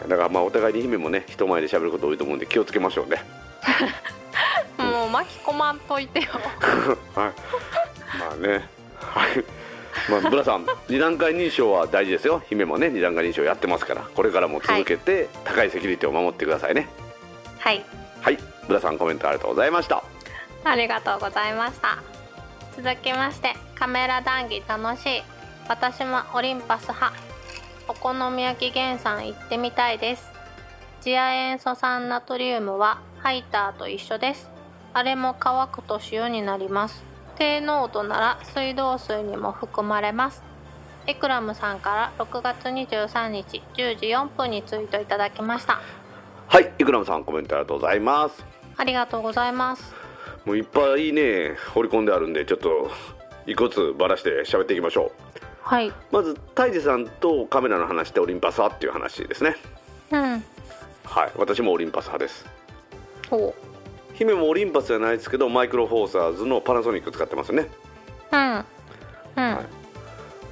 だからまあお互いに姫もね人前で喋ること多いと思うんで気をつけましょうね。 もう巻き込まんといてよ。 はい、まあね、はい、まあブラさん2段階認証は大事ですよ。姫もね2段階認証やってますから、これからも続けて高いセキュリティを守ってくださいね。 はいはい、ブラさんコメントありがとうございました。 ありがとうございました。続きまして、カメラ談義楽しい。私もオリンパス派。お好み焼き原産行ってみたいです。次亜塩素酸ナトリウムはハイターと一緒です。あれも乾くと塩になります。低濃度なら水道水にも含まれます。エクラムさんから6月23日10時4分にツイートいただきました。 はい、エクラムさんコメントありがとうございます。 ありがとうございます。 もういっぱいね掘り込んであるんで、ちょっと一個ずつばらして喋っていきましょう。 はい、 まずタイジさんとカメラの話でオリンパス派っていう話ですね。はい、私もオリンパス派です。姫もオリンパスじゃないですけどマイクロフォーサーズのパナソニック使ってますね。はい、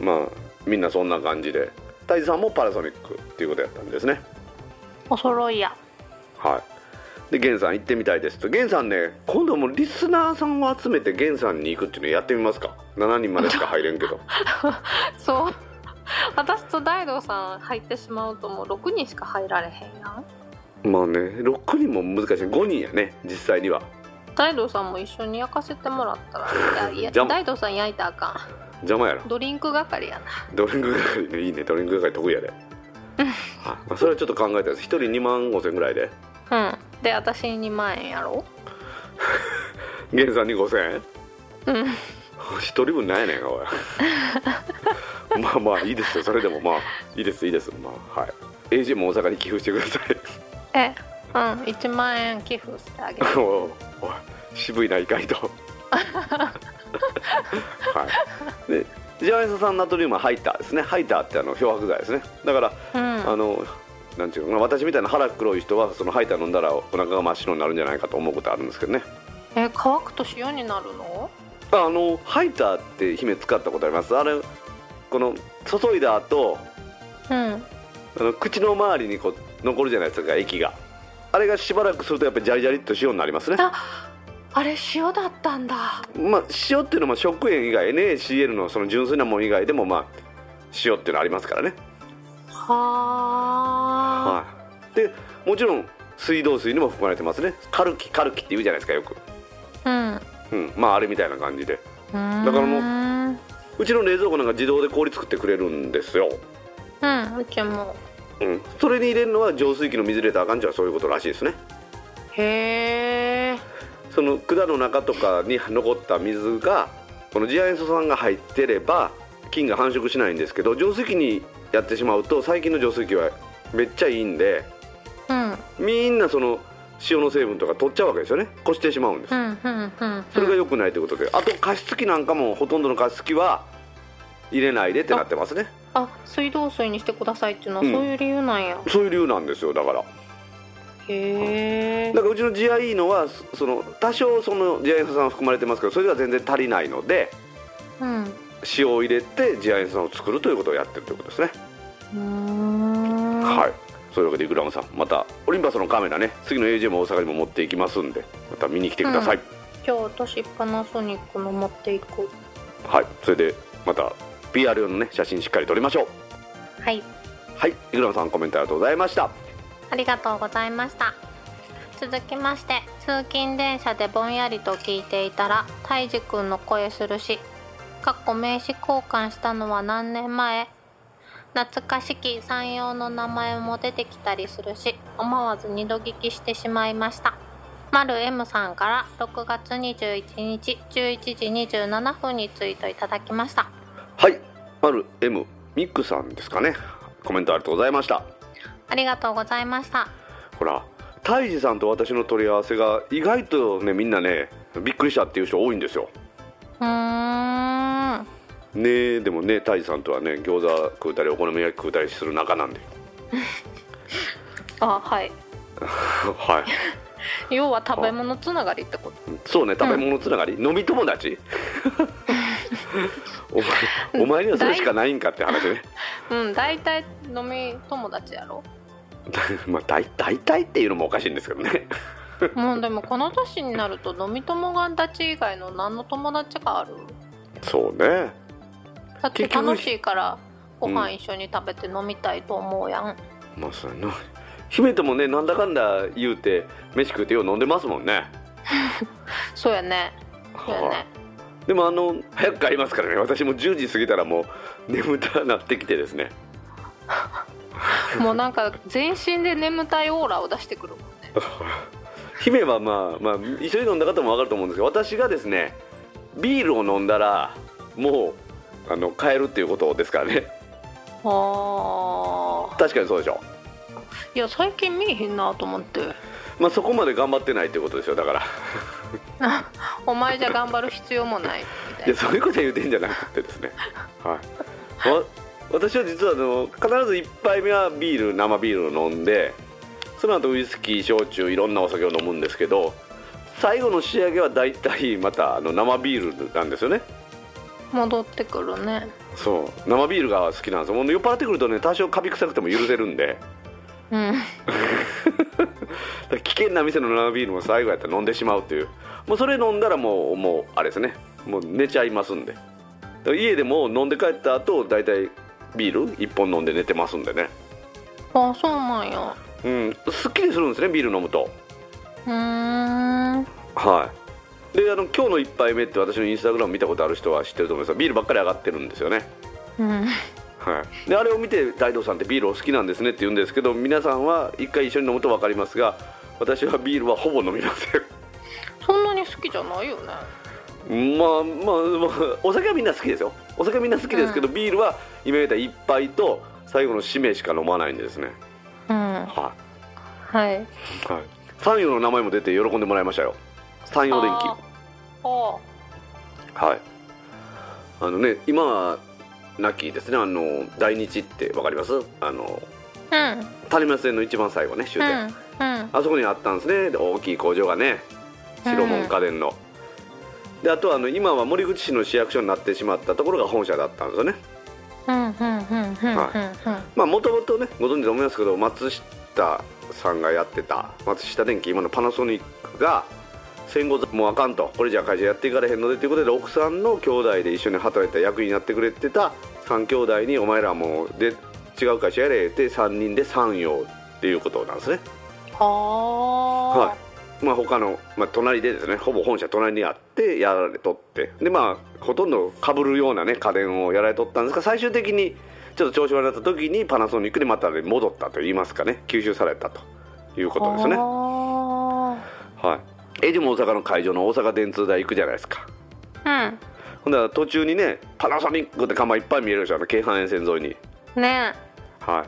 まあみんなそんな感じで、タイジさんもパナソニックっていうことやったんですね。 お揃いや。 はい、でゲンさん行ってみたいですと。ゲンさんね、今度もリスナーさんを集めてゲンさんに行くっていうのやってみますか。7人までしか入れんけど。 そう、私と大道さん入ってしまうともう6人しか入られへんやん。 まあね、6人も難しい。5人やね実際には。 大道さんも一緒に焼かせてもらったらいや大道さん焼いたらあかん。 邪魔やろ。 ドリンク係やな。 ドリンク係ね、いいね。ドリンク係得意やで。まあ、それはちょっと考えたんです。1人2万5千ぐらいで。 で私に2万円やろ。 ゲンさんに5,000円。1人分なんやねんかおい。まあまあいいですよ。それでもまあいいです。まあはい。AJ も大阪に寄付してください。 1万円寄付してあげる。 おい渋いな意外と。はい。で次亜塩素酸ナトリウムはハイターですね。ハイターって漂白剤ですね。だから、なんていうの、私みたいな腹黒い人はそのハイター飲んだらお腹が真っ白になるんじゃないかと思うことあるんですけどね。 乾くと塩になるの？ ハイターって姫使ったことあります？あれこの注いだ後、口の周りにこう残るじゃないですか液が。あれがしばらくするとやっぱりジャリジャリっと塩になりますね。 あれ塩だったんだ。 まあ塩っていうのは食塩以外 NaCl のその純粋なもの以外でもまあ塩っていうのありますからね。はい。でもちろん水道水にも含まれてますね。カルキって言うじゃないですかよく。まああれみたいな感じで。だからもうちの冷蔵庫なんか自動で氷作ってくれるんですよ。 うちも。 それに入れるのは浄水器の水入れたらあかんちはそういうことらしいですね。 へえ。 その管の中とかに残った水がこの次亜塩素酸が入ってれば菌が繁殖しないんですけど、浄水器にやってしまうと最近の浄水器はめっちゃいいんで、みんなその塩の成分とか取っちゃうわけですよね。こしてしまうんです。それが良くないということで、あと加湿器なんかもほとんどの加湿器は入れないでってなってますね。 水道水にしてくださいっていうのはそういう理由なんや。 そういう理由なんですよ。だからへえ。 だからうちの GI のはその多少その次亜塩素酸含まれてますけど、それでは全然足りないので、塩を入れて次亜塩素酸を作るということをやってるということですね。はい。そういうわけでイクラムさん、またオリンパスのカメラね、次の AJ も大阪にも持っていきますんで、また見に来てください。 今日私パナソニックの持っていく。 はい。それでまた PR 用のね写真しっかり撮りましょう。 はい。 はい。イクラムさんコメントありがとうございました。 ありがとうございました。 続きまして、通勤電車でぼんやりと聞いていたらたいじくんの声するし、名刺交換したのは何年前、懐かしき山陽の名前も出てきたりするし、思わず二度聞きしてしまいました。丸 M さんから6月21日11時27分にツイートいただきました。 はい、丸 M ミックさんですかね。コメントありがとうございました。 ありがとうございました。 ほら、たいじさんと私の取り合わせが意外とね、みんなねびっくりしたっていう人多いんですよ。ね。でもね、たいじさんとはね、餃子食うたりお好み焼き食うたりする仲なんであ、はいはい要は食べ物つながりってこと。 そうね、食べ物つながり、飲み友達お前にはそれしかないんかって話ね。 大体飲み友達やろまあ大体っていうのもおかしいんですけどねもうでもこの年になると飲み友達以外の何の友達がある。 そうね、 だって楽しいからご飯一緒に食べて飲みたいと思うやん。 まあそうやな。姫ともね、なんだかんだ言うて飯食うてよう飲んでますもんねそうやね。 でも早く帰りますからね。私も10時過ぎたらもう眠たなってきてですねもうなんか全身で眠たいオーラを出してくるもんね姫はまあ一緒に飲んだ方も分かると思うんですけど、私がですねビールを飲んだらもう帰るっていうことですからね。確かにそうでしょ。 いや最近見えへんなと思って。 まあそこまで頑張ってないっていうことですよ。だからお前じゃ頑張る必要もないみたいな。 いや、そういうこと言うてんじゃなくてですね、はい、私は実は必ず1杯目は生ビールを飲んで、その後ウイスキー、焼酎、いろんなお酒を飲むんですけど、最後の仕上げはだいたいまた生ビールなんですよね。 戻ってくるね。 そう、生ビールが好きなんですよ。もう酔っ払ってくるとね、多少カビ臭くても許せるんで危険な店の生ビールも最後やったら飲んでしまうという。もうそれ飲んだらもうあれですね、もう寝ちゃいますんで。家でも飲んで帰った後だいたいビール1本飲んで寝てますんでね。 あ、そうなんや。 すっきりするんですね、ビール飲むと。はい。で今日の1杯目って私のインスタグラム見たことある人は知ってると思いますが、ビールばっかり上がってるんですよね。はい、であれを見て大道さんってビールお好きなんですねって言うんですけど、皆さんは一回一緒に飲むと分かりますが、私はビールはほぼ飲みません。 そんなに好きじゃないよね。 まあお酒はみんな好きですよ。お酒はみんな好きですけど、ビールは今言った1杯と最後の締めしか飲まないんですね。はい。山陽の名前も出て喜んでもらいましたよ。山陽電機。はい。今はなきですね、大日ってわかります？谷松線の一番最後ね、終点、あそこにあったんですね。で大きい工場がね、白門家電の。であとは今は森口市の市役所になってしまったところが本社だったんですよね。まあもともとね、ご存知と思いますけど、松下さんがやってた松下電器、今のパナソニックが戦後もうあかんと、これじゃ会社やっていかれへんのでということで、奥さんの兄弟で一緒に働いた役員になってくれてた3兄弟に、お前らもで違う会社やれって3人で山陽っていうことなんですね。はい。まあ他の、隣でですね、ほぼ本社隣にあってやられとって、でほとんど被るようなね家電をやられとったんですが、最終的にちょっと調子悪くなった時にパナソニックでまた戻ったといいますかね、吸収されたということですね。はい。でも大阪の会場の大阪電通大行くじゃないですか。ほんだら途中にね、パナソニックって看板いっぱい見えるでしょ、京阪沿線沿いにね。 はい。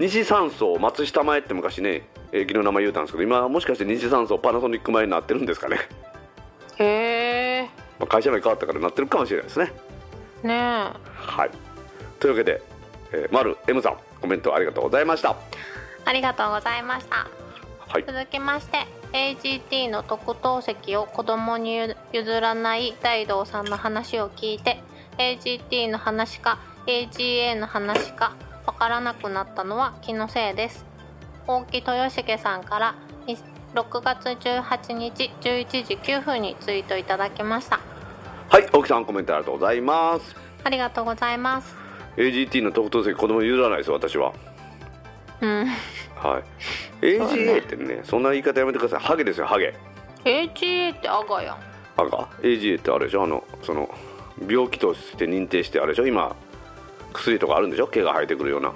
西三層松下前って昔ね駅の名前言うたんですけど、今もしかして西三層パナソニック前になってるんですかね。 へえ。 会社名変わったからなってるかもしれないですね。 ねえ。 はい。というわけで、丸 M さんコメントありがとうございました。 ありがとうございました。 はい。 続きまして AGT の特等席を子供に譲らない大道さんの話を聞いて、 AGT の話か AGA の話かわからなくなったのは気のせいです。大木豊重さんから6月18日11時9分にツイートいただきました。 はい、大木さんコメントありがとうございます。 ありがとうございます。 AGT の特等席子供に譲らないですよ、私は。 はい、AGA ってね、そんな言い方やめてください。ハゲですよ、ハゲ。 AGA って赤やん。 赤 AGA ってあれでしょ、その病気として認定してあれでしょ、今薬とかあるんでしょ、毛が生えてくるような。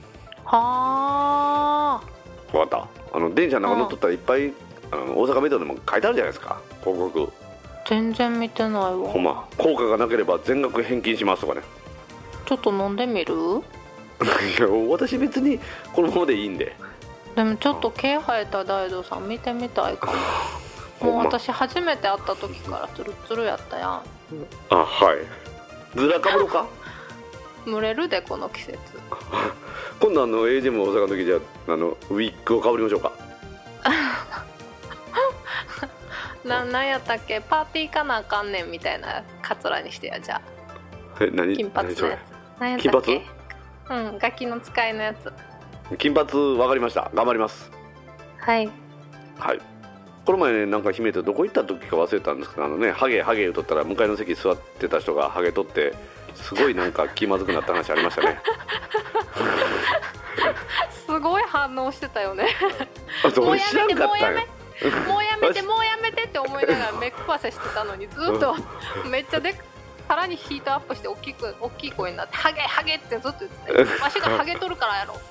は分かった。電車の中乗っとったらいっぱい大阪メトロでも書いてあるじゃないですか、広告。 全然見てないわ。 ほんま、効果がなければ全額返金しますとかね。 ちょっと飲んでみる？ いや、私別にこのままでいいんで。 でもちょっと毛生えた大道さん見てみたいかも。もう私初めて会った時からツルツルやったやん。 あ、はい。ずらかぶろか蒸れるでこの季節。 今度AGM 大阪の時、じゃあウィッグをかぶりましょうか。 なんやったっけ、パーティーかなあかんねんみたいなカツラにしてや。じゃあ何金髪のやつ。何やったっけ。 金髪？ うん、ガキの使いのやつ。 金髪分かりました、頑張ります。 はいはい。この前ね、なんか姫とどこ行った時か忘れたんですけど、ハゲ言うとったら向かいの席座ってた人がハゲ取ってすごいなんか気まずくなった話ありましたね。 すごい反応してたよね。 もう知らんかったんよ。 もうやめてって思いながら目くばせしてたのに、ずっとめっちゃさらにヒートアップして大きい声になって、ハゲハゲってずっと言ってた。わしがハゲとるからやろ。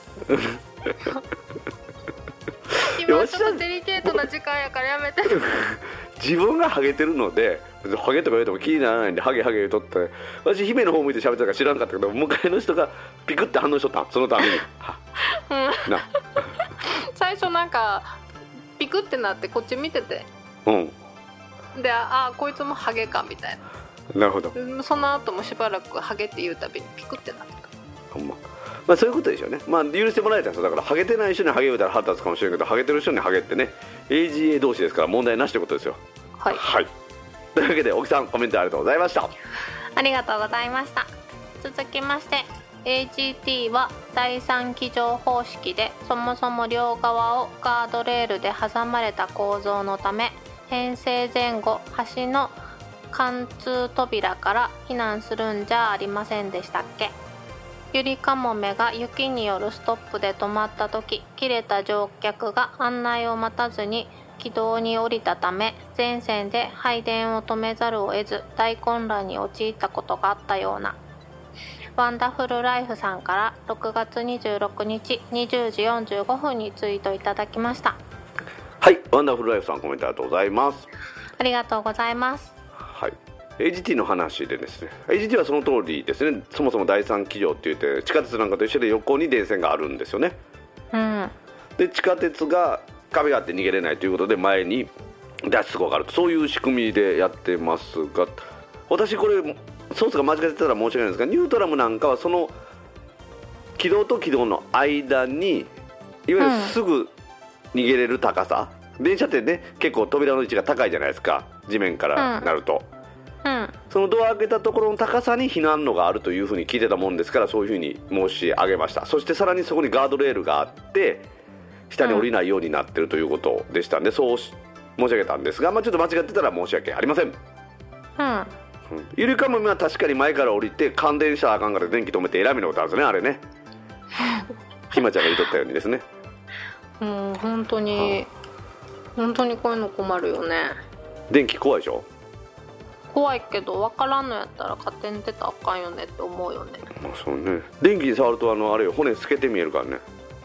今はちょっとデリケートな時間やからやめて。 自分がハゲてるので、ハゲとか言うても気にならないんで、ハゲハゲ言うとって、私姫の方向いて喋ってたから知らんかったけど、向かいの人がピクって反応しとったん、そのために。な最初なんかピクってなってこっち見てて、で、こいつもハゲかみたいな。 なるほど。 その後もしばらくハゲって言うたびにピクってなってた。 ほんま。まあそういうことでしょうね。まあ許してもらえたんですよ。だからハゲてない人にハゲ言うたら腹立つかもしれんけど、ハゲてる人にハゲってね、 AGA 同士ですから問題なしということですよ。 はい、 はい、というわけで沖さん、コメントありがとうございました。 ありがとうございました。続きまして、 AGT は第三機乗方式で、そもそも両側をガードレールで挟まれた構造のため、編成前後橋の貫通扉から避難するんじゃありませんでしたっけ。ゆりかもめが雪によるストップで止まった時、切れた乗客が案内を待たずに軌道に降りたため、全線で配電を止めざるを得ず大混乱に陥ったことがあったような。ワンダフルライフさんから6月26日20時45分にツイートいただきました。 はい、ワンダフルライフさん、コメントありがとうございます。 ありがとうございます。 はい、AGT の話でですね、 AGT はその通りですね。そもそも第三機乗って言って地下鉄なんかと一緒で横に電線があるんですよね。で、地下鉄が壁があって逃げれないということで前に脱出口があると、そういう仕組みでやってますが、私これソースが間違ってたら申し訳ないんですが、ニュートラムなんかはその軌道と軌道の間にいわゆるすぐ逃げれる高さ、電車ってね結構扉の位置が高いじゃないですか、地面からなると、そのドア開けたところの高さに避難路があるというふうに聞いてたもんですから、そういうふうに申し上げました。そしてさらにそこにガードレールがあって下に降りないようになってるということでしたんで、そう申し上げたんですが、ちょっと間違ってたら申し訳ありません。ゆりかもめは確かに前から降りて感電したらあかんから電気止めて選びのことあるんですね、あれね。ひまちゃんが言いとったようにですね。 本当にこういうの困るよね。 電気怖いでしょ。 怖いけど分からんのやったら勝手に出たらあかんよねって思うよね。 そうね、電気に触るとあれよ、骨透けて見えるからね。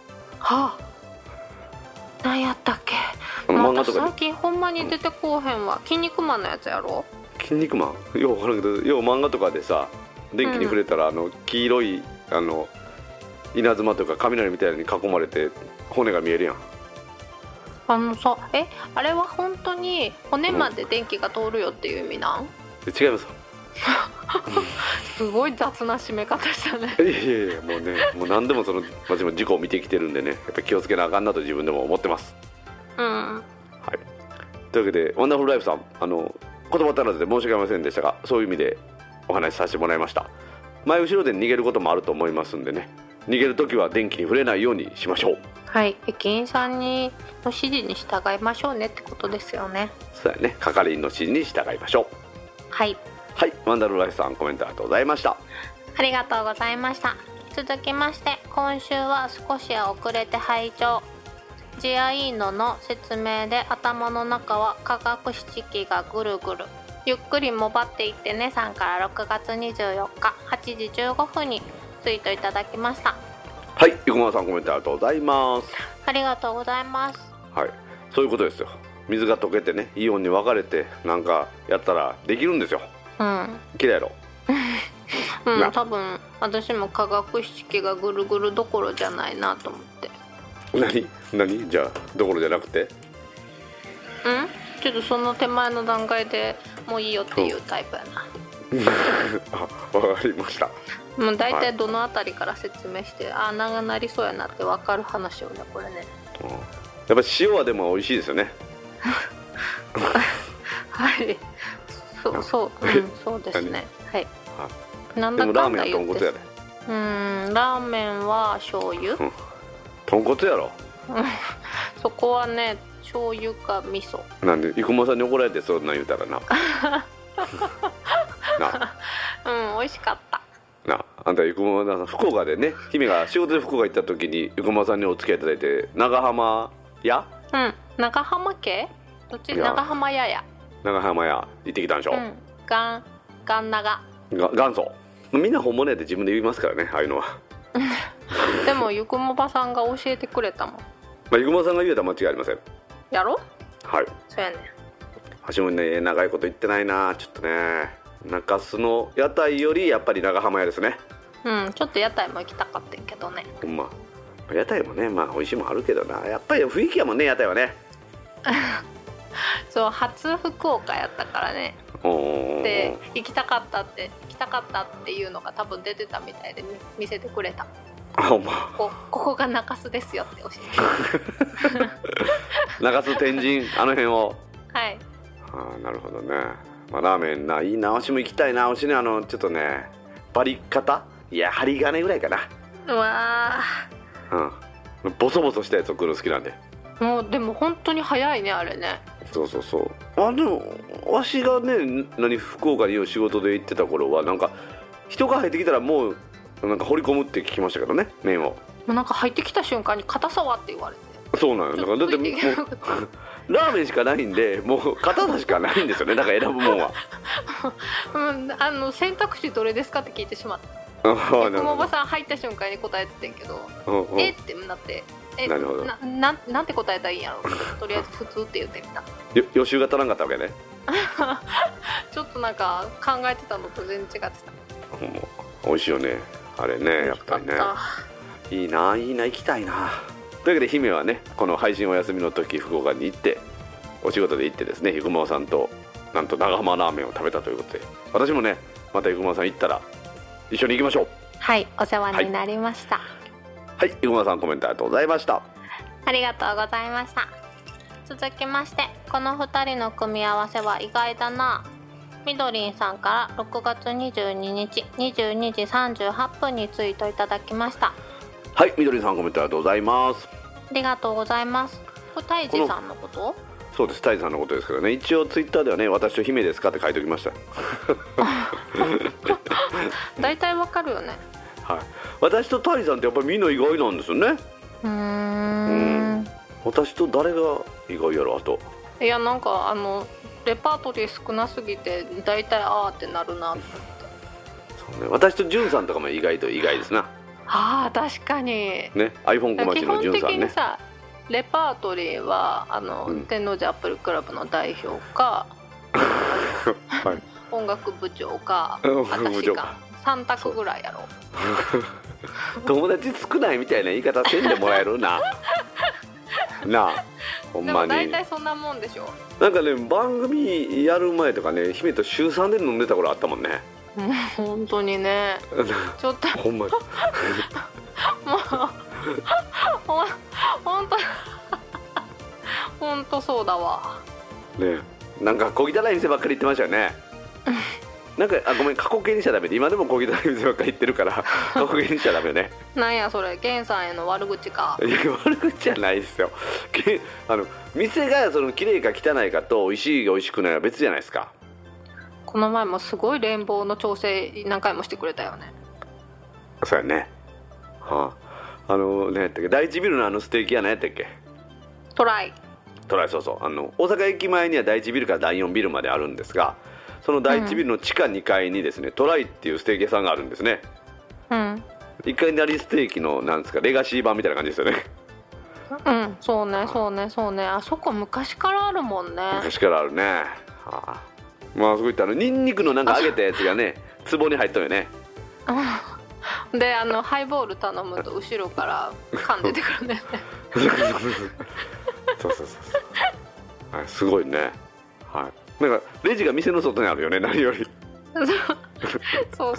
何やったっけ。 漫画とかで最近ほんまに出てこうへんわ。筋肉マンのやつやろ。 筋肉マンよう分からんけど、よう漫画とかでさ、電気に触れたら黄色い稲妻とか雷みたいに囲まれて骨が見えるやん。 あれは本当に骨まで電気が通るよっていう意味なん？ 違います。 すごい雑な締め方したね。 いやもうね、もう何でも私も事故を見てきてるんでね、やっぱり気をつけなあかんなと自分でも思ってます。はい、というわけでワンダフルライフさん、言葉足らずで申し訳ありませんでしたが、そういう意味でお話しさせてもらいました。前後ろで逃げることもあると思いますんでね、逃げるときは電気に触れないようにしましょう。 はい、駅員さんの指示に従いましょうねってことですよね。 そうやね、係員の指示に従いましょう。はいはい、ワンダフルライフさん、コメントありがとうございました。 ありがとうございました。続きまして、今週は少し遅れて拝聴。 ジアイーノの説明で頭の中は化学式がぐるぐる。ゆっくりもばっていってねさんから6月24日8時15分にツイートいただきました。 はい、生駒さんコメントありがとうございます。 ありがとうございます。 はい、そういうことですよ。水が溶けてね、イオンに分かれてなんかやったらできるんですよ。綺麗やろ。 多分私も化学式がぐるぐるどころじゃないなと思って。 何じゃあどころじゃなくてちょっとその手前の段階でもういいよっていうタイプやな。 あ、わかりました。 もう大体どのあたりから説明して、穴がなりそうやなって分かる話をね、これね。 やっぱ塩はでも美味しいですよね。 はい、そうですね。はい。なんだかんだ言って。ラーメンは醤油。 豚骨やろ。 そこはね、醤油か味噌。 なんで生駒さんに怒られてそんなん言うたらな。 美味しかった。 あんた生駒さん福岡でね、姫が仕事で福岡行った時に生駒さんにお付き合いいただいて、長浜屋？ 長浜家？どっち？長浜屋や。 長浜屋行ってきたんでしょ。 元祖。みんな本物やって自分で言いますからね、ああいうのは。 でもゆくもばさんが教えてくれたもん。 ゆくもばさんが言うたら間違いありません。 やろ？ はい。 そうやね。 私もね、長いこと言ってないな。ちょっとね、中洲の屋台よりやっぱり長浜屋ですね。 ちょっと屋台も行きたかったけどね。 ほんま。屋台もね、美味しいもんあるけどな。やっぱり雰囲気やもんね、屋台はね。 そう、初福岡やったからね。で、行きたかったっていうのが多分出てたみたいで見せてくれた。ここが中洲ですよって教えて。 中洲天神あの辺を。 はい。 なるほどね。ラーメンいいな。わしも行きたいな。わしね、ちょっとね、バリ方、いや針金ぐらいかな。 うわボソボソしたやつを食うの好きなんで。 でも本当に早いね、あれね。 そう。でもわしがね、福岡に仕事で行ってた頃はなんか人が入ってきたらもうなんか掘り込むって聞きましたけどね、麺を。 なんか入ってきた瞬間に硬さはって言われて。 そうなの。だからだってもうラーメンしかないんで、もう硬さしかないんですよね。だから選ぶもんは。 選択肢どれですかって聞いてしまった。生駒ばさん入った瞬間に答えててんけど、ってなって。 なるほど。 なんて答えたらいいんやろ。とりあえず普通って言ってみた。 予習が足らんかったわけね。 ちょっとなんか考えてたのと全然違ってた。 美味しいよね、あれね。やっぱりね、いいな行きたいな。というわけで姫はね、この配信お休みの時福岡に行って、お仕事で行ってですね、生駒さんとなんと長浜ラーメンを食べたということで、私もね、また生駒さん行ったら一緒に行きましょう。 はい、お世話になりました。 はい、生駒さんコメントありがとうございました。 ありがとうございました。続きまして、この2人の組み合わせは意外だな。みどりんさんから6月22日22時38分にツイートいただきました。 はい、みどりんさんコメントありがとうございます。 ありがとうございます。これタイジさんのこと？ そうです、タイジさんのことですからね。一応ツイッターではね、私と姫ですかって書いておきました。 大体わかるよね。 はい、私とタイさんってやっぱりみんな意外なんですよね。私と誰が意外やろ。あといや、なんかレパートリー少なすぎて大体ってなるなと思って。 そうね、私とジュンさんとかも意外ですな。 確かにね、iPhone 小町のジュンさんね。基本的にさ、 レパートリーは天王寺アップルクラブの代表か、はい、音楽部長か私か3択ぐらいやろ。 友達少ないみたいな言い方せんでもらえるな。なあ、ほんまに。でも大体そんなもんでしょ。 なんかね、番組やる前とかね、姫と週3で飲んでた頃あったもんね。 本当にね。ちょっとほんまに。 もう本当そうだわ。 ね、なんか小汚い店ばっかり行ってましたよね。なんかごめん、過去形にしちゃダメで、今でも小汚い店ばっかり行ってるから過去形にしちゃダメよね。 なんやそれ、ゲンさんへの悪口か。 いや、悪口じゃないですよ。店が綺麗か汚いかと美味しい美味しくないは別じゃないですか。 この前もすごいレインボーの調整何回もしてくれたよね。 そうやね。ね、第一ビルのステーキ屋何やったっけ。 トライ、 そうそう、大阪駅前には第1ビルから第4ビルまであるんですが、その第1ビルの地下2階にですね、トライっていうステーキ屋さんがあるんですね。1階にありステーキのなんですかレガシー版みたいな感じですよね。 そうね。あそこ昔からあるもんね。 昔からあるね。まあそこいったニンニクのなんか揚げたやつがね壺に入ったよね。 でハイボール頼むと後ろから噛んでてくるね。そうすごいね。なんかレジが店の外にあるよね、何より。 そう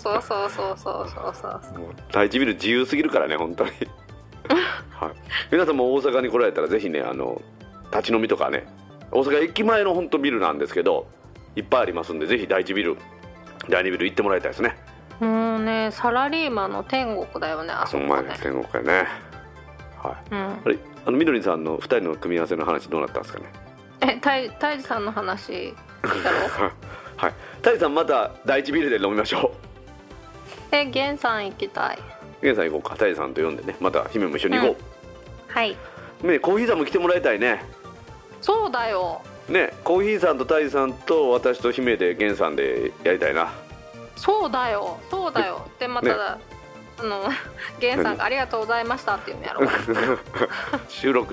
第一ビル自由すぎるからね、本当に。皆さんも大阪に来られたらぜひね、立ち飲みとかね、大阪駅前の本当ビルなんですけどいっぱいありますんで、ぜひ第1ビル第2ビル行ってもらいたいですね。 もうね、サラリーマンの天国だよね、あそこね。 天国やね。あれ、みどりさんの2人の組み合わせの話どうなったんですかね。 たいじさんの話だろ。 はい、たいじさんまた第1ビルで飲みましょう。 ゲンさん行きたい。 ゲンさん行こうか。たいじさんと呼んでね、また姫も一緒に行こう。 はいね、コーヒーさんも来てもらいたいね。 そうだよね、コーヒーさんとたいじさんと私と姫でゲンさんでやりたいな。そうだよでまた、ね、ゲンさんがありがとうございましたって言うんやろ。 収録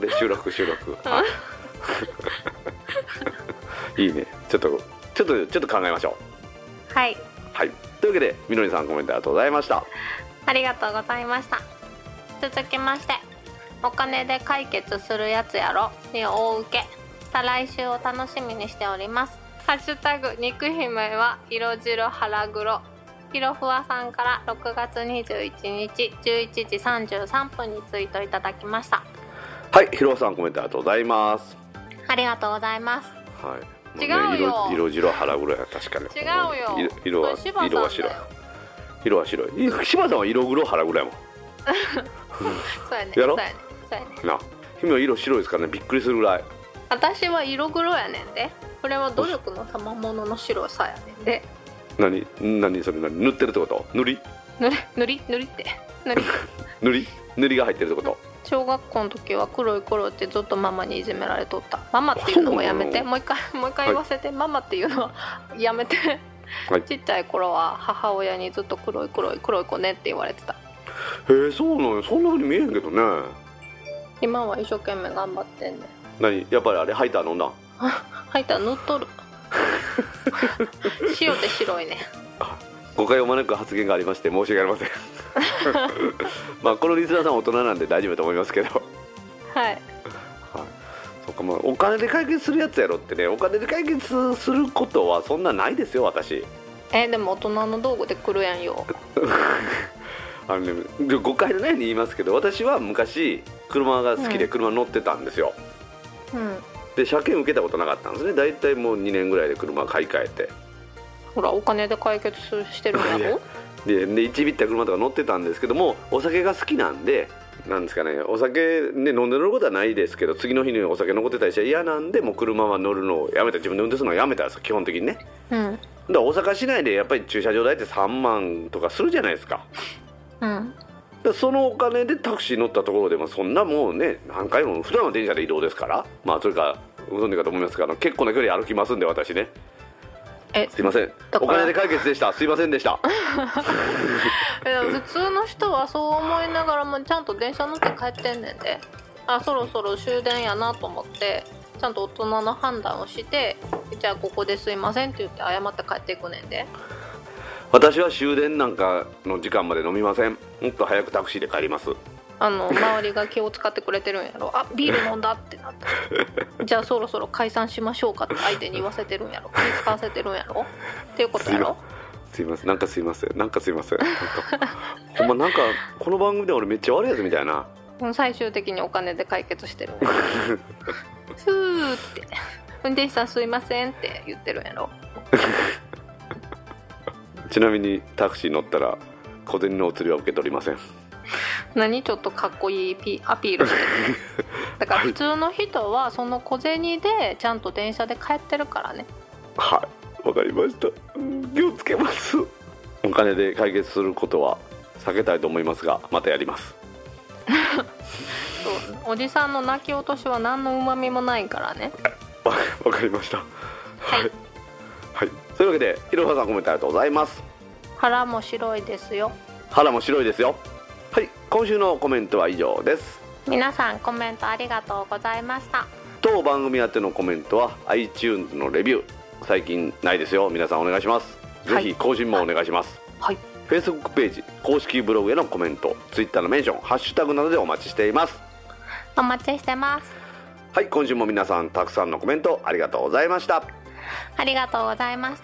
いいね。ちょっと考えましょう。はい、 というわけでみのりさんコメントありがとうございました。 ありがとうございました。続きまして、お金で解決するやつやろに大受け、再来週を楽しみにしております。ハッシュタグ肉姫は色白腹黒、ひろふわさんから6月21日11時33分にツイートいただきました。 はい、ひろふわさんコメントありがとうございます。 ありがとうございます。 違うよ、色白腹黒や。確かに違うよ。 色は白い。色は白い。柴さんは色黒腹黒やもん。 そうやね。 やろな。姫は色白いですからね、びっくりするぐらい。 私は色黒やねんで。これは努力の賜物の白さやねんで。 何それ、塗ってるってこと？塗りって塗りが入ってるってこと？ 小学校の時は黒いってずっとママにいじめられとった。ママっていうのもやめて。もう一回言わせて。ママっていうのはやめて。ちっちゃい頃は母親にずっと黒い子ねって言われてた。 へえ、そうなのよ。そんな風に見えへんけどね。 今は一生懸命頑張ってんね。 やっぱりあれハイター飲んだん？ ハイター塗っとる。塩で白いね。 誤解を招く発言がありまして申し訳ありません。まあこのリスナーさんは大人なんで大丈夫だと思いますけど。そうか、まあ、お金で解決するやつやろってね。お金で解決することはそんなないですよ、私。 でも大人の道具で来るやんよ。 誤解のないように言いますけど、私は昔車が好きで車乗ってたんですよ。で車検受けたことなかったんですね。だいたいもう2年ぐらいで車買い替えて。ほら、お金で解決してるんやろ。 で1ビッタ車とか乗ってたんですけども、お酒が好きなんで、なんですかね、お酒ね飲んで乗ることはないですけど、次の日にお酒残ってたりしたら嫌なんで、もう車は乗るのをやめた。自分で運転するのをやめたんですよ、基本的にね。だから大阪市内でやっぱり駐車場代って3万とかするじゃないですか。でそのお金でタクシー乗ったところでもそんなもうね、何回も普段は電車で移動ですから、まあそれかご存知かと思いますが、結構な距離歩きますんで、私ね。すいません、お金で解決でした。すいませんでした。 普通の人はそう思いながらもちゃんと電車乗って帰ってんねんで。そろそろ終電やなと思ってちゃんと大人の判断をして、じゃあここですいませんって言って謝って帰っていくねんで。 私は終電なんかの時間まで飲みません。もっと早くタクシーで帰ります。 周りが気を使ってくれてるんやろ。ビール飲んだってなったじゃあそろそろ解散しましょうかって相手に言わせてるんやろ。気使わせてるんやろっていうことやろ。 すいません、なんかすいませんほんまなんかこの番組で俺めっちゃ悪いやつみたいな。 最終的にお金で解決してるんやろ。ふーって運転手さんすいませんって言ってるんやろ。 ちなみにタクシー乗ったら小銭のお釣りは受け取りません。 何ちょっとかっこいいアピールしてる。だから普通の人はその小銭でちゃんと電車で帰ってるからね。 はい、わかりました。気をつけます。お金で解決することは避けたいと思いますが、またやります。 そうおじさんの泣き落としは何の旨味もないからね。 わかりました。 はい、 はい、というわけでいろはさんコメントありがとうございます。 腹も白いですよ。 腹も白いですよ。はい、今週のコメントは以上です。 皆さんコメントありがとうございました。 当番組宛てのコメントは iTunes のレビュー最近ないですよ。皆さんお願いします。ぜひ更新もお願いします。 はい、 Facebook ページ公式ブログへのコメント、 Twitter のメンション、ハッシュタグなどでお待ちしています。 お待ちしてます。 はい、今週も皆さんたくさんのコメントありがとうございました。 ありがとうございました。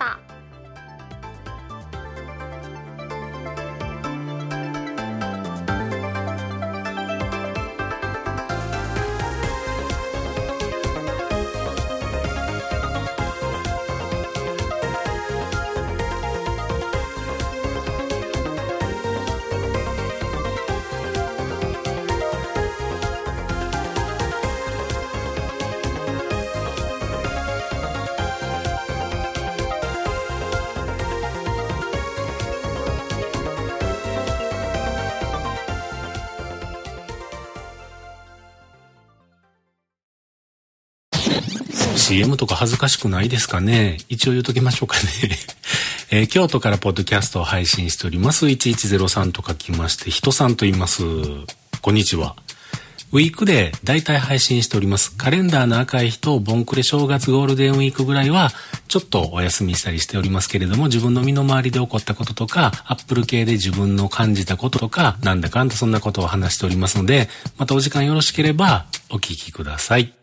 CM とか恥ずかしくないですかね。一応言うときましょうかね。京都からポッドキャストを配信しております。1103と書きまして、人さんと言います。こんにちは。ウィークで大体配信しております。カレンダーの赤い日とボンクレ正月ゴールデンウィークぐらいはちょっとお休みしたりしておりますけれども、自分の身の回りで起こったこととか、アップル系で自分の感じたこととか、なんだかんだそんなことを話しておりますので、またお時間よろしければお聞きください。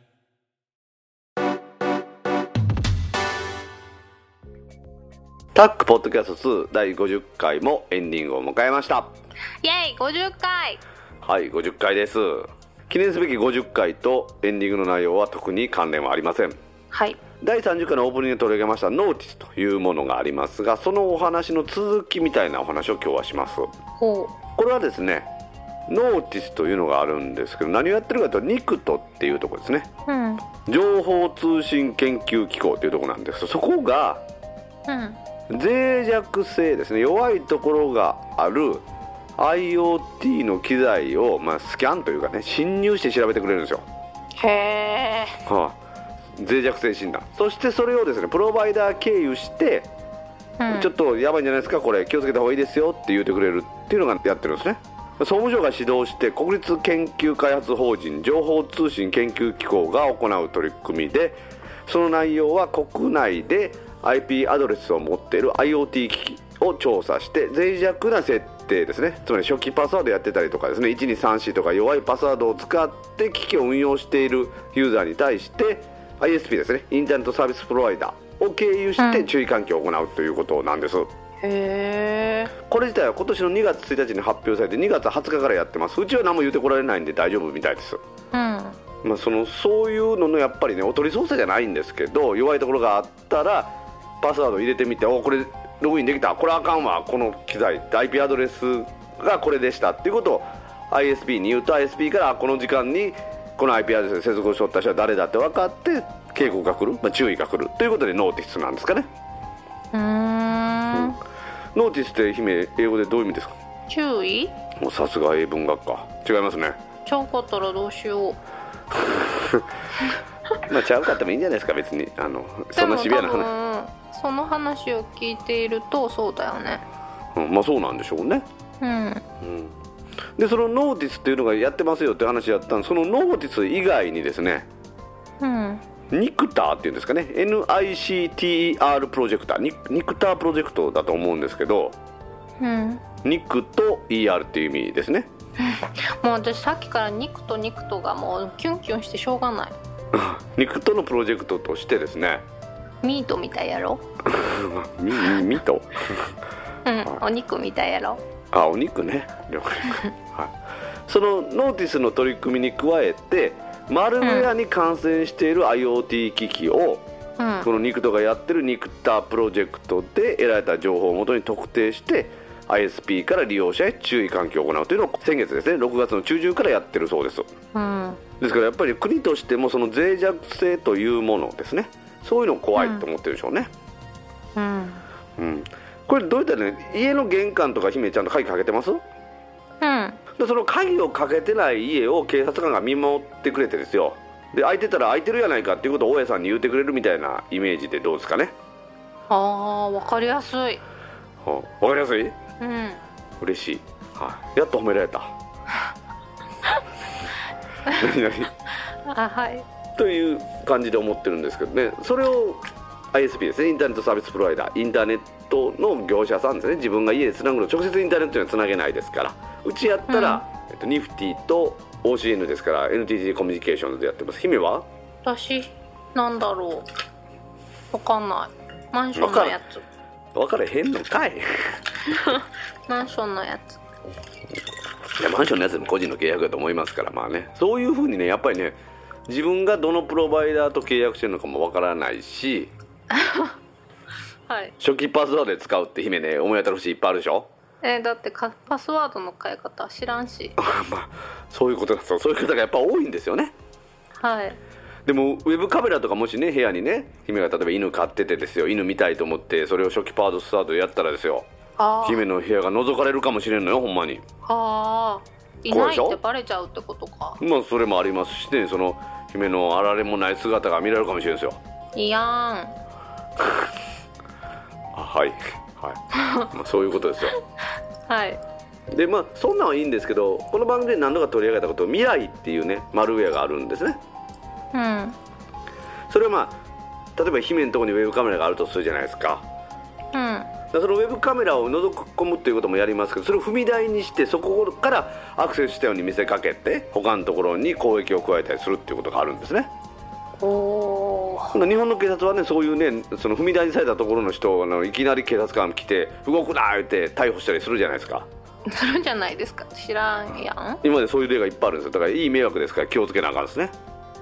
タックポッドキャスト2第50回もエンディングを迎えました。 イェイ50回。 はい、50回です。記念すべき50回とエンディングの内容は特に関連はありません。 はい、 第30回のオープニングで取り上げましたノーティスというものがありますが、そのお話の続きみたいなお話を今日はします。 ほう。 これはですね、ノーティスというのがあるんですけど、何をやってるかというとニクトっていうところですね、情報通信研究機構というところなんです。そこが、脆弱性ですね、弱いところがある IoT の機材を、スキャンというかね、侵入して調べてくれるんですよ。 へー。 脆弱性診断。そしてそれをですね、プロバイダー経由して、ちょっとやばいんじゃないですか、これ気をつけた方がいいですよって言ってくれるっていうのがやってるんですね。総務省が指導して国立研究開発法人情報通信研究機構が行う取り組みで、その内容は国内で IP アドレスを持っている IoT 機器を調査して、脆弱な設定ですね、つまり初期パスワードやってたりとかですね、1234とか弱いパスワードを使って機器を運用しているユーザーに対して ISP ですね、インターネットサービスプロバイダーを経由して注意喚起を行うということなんです。 へー。 これ自体は今年の2月1日に発表されて2月20日からやってます。うちは何も言ってこられないんで大丈夫みたいです。そういうののやっぱりね、おとり捜査じゃないんですけど、弱いところがあったらパスワード入れてみて、これログインできた、これあかんわ、この機材 IP アドレスがこれでしたっていうことを ISP に言うと、 ISP からこの時間にこの IP アドレスで接続しとった人は誰だって分かって警告が来る、注意が来るということでノーティスなんですかね。ノーティスって姫英語でどういう意味ですか？ 注意？ もうさすが英文学科。違いますね。 ちゃうかったらどうしよう。 ちゃうかってもいいんじゃないですか、別にそんなシビアな話。 その話を聞いているとそうだよね。 そうなんでしょうね。でそのノーティスっていうのがやってますよって話やったんです。そのノーティス以外にですね、ニクターっていうんですかね、 NICTER プロジェクター、ニクタープロジェクトだと思うんですけど、ニクと ER っていう意味ですね。 もう私さっきからニクトがもうキュンキュンしてしょうがない。 ニクトのプロジェクトとしてですね、 ミートみたいやろ。 ミートお肉みたいやろ。 お肉ね、了解そのノーティスの取り組みに加えて、マルウェアに感染している IoT 機器を、このニクトがやってるニクタープロジェクトで得られた情報をもとに特定して ISP から利用者へ注意喚起を行うというのを先月ですね、6月の中旬からやってるそうです。ですからやっぱり国としてもその脆弱性というものですね、そういうの怖いと思ってるでしょうね。これどういったらね、家の玄関とか姫ちゃんと鍵かけてます？ でその鍵をかけてない家を警察官が見守ってくれてですよ、で開いてたら開いてるやないかっていうことを大家さんに言ってくれるみたいなイメージでどうですかね。 わかりやすい。 わかりやすい。嬉しい、やっと褒められた何はい。 という感じで思ってるんですけどね。それを ISP ですね、インターネットサービスプロバイダー、インターネットの業者さんですね。自分が家でつなぐの直接インターネットにはつなげないですから、うちやったら、ニフティと OCN ですから NTT コミュニケーションズでやってます。姫は？ 私なんだろう、わかんない。マンションのやつ。 分かれへんのかいマンションのやつ。 いやマンションのやつでも個人の契約だと思いますから、まあね、そういう風にね、やっぱりね、自分がどのプロバイダーと契約してるのかもわからないしはい、 初期パスワードで使うって姫ね、思い当たる節いっぱいあるでしょ。 だってパスワードの変え方知らんしまあそういうことだ。そういう方がやっぱ多いんですよね。 はい。 でもウェブカメラとかもしね、部屋にね、姫が例えば犬飼っててですよ、犬見たいと思ってそれを初期パスワードでやったらですよ、姫の部屋が覗かれるかもしれんのよ、ほんまに。いないってバレちゃうってことか。まあそれもありますしね、その姫のあられもない姿が見られるかもしれんですよ。いやんはいはいまあそういうことですよはいでまあそんなんはいいんですけど、この番組で何度か取り上げたこと、未来っていうねマルウェアがあるんですね。それはまあ例えば姫のところにウェブカメラがあるとするじゃないですか。そのウェブカメラを覗き込むっていうこともやりますけど、それを踏み台にしてそこからアクセスしたように見せかけて他のところに攻撃を加えたりするっていうことがあるんですね。日本の警察はね、そういうね、その踏み台にされたところの人をいきなり警察官来て動くなーって逮捕したりするじゃないですか。 するんじゃないですか。知らんやん。 今までそういう例がいっぱいあるんですよ。だからいい迷惑ですから気をつけなあかんですね。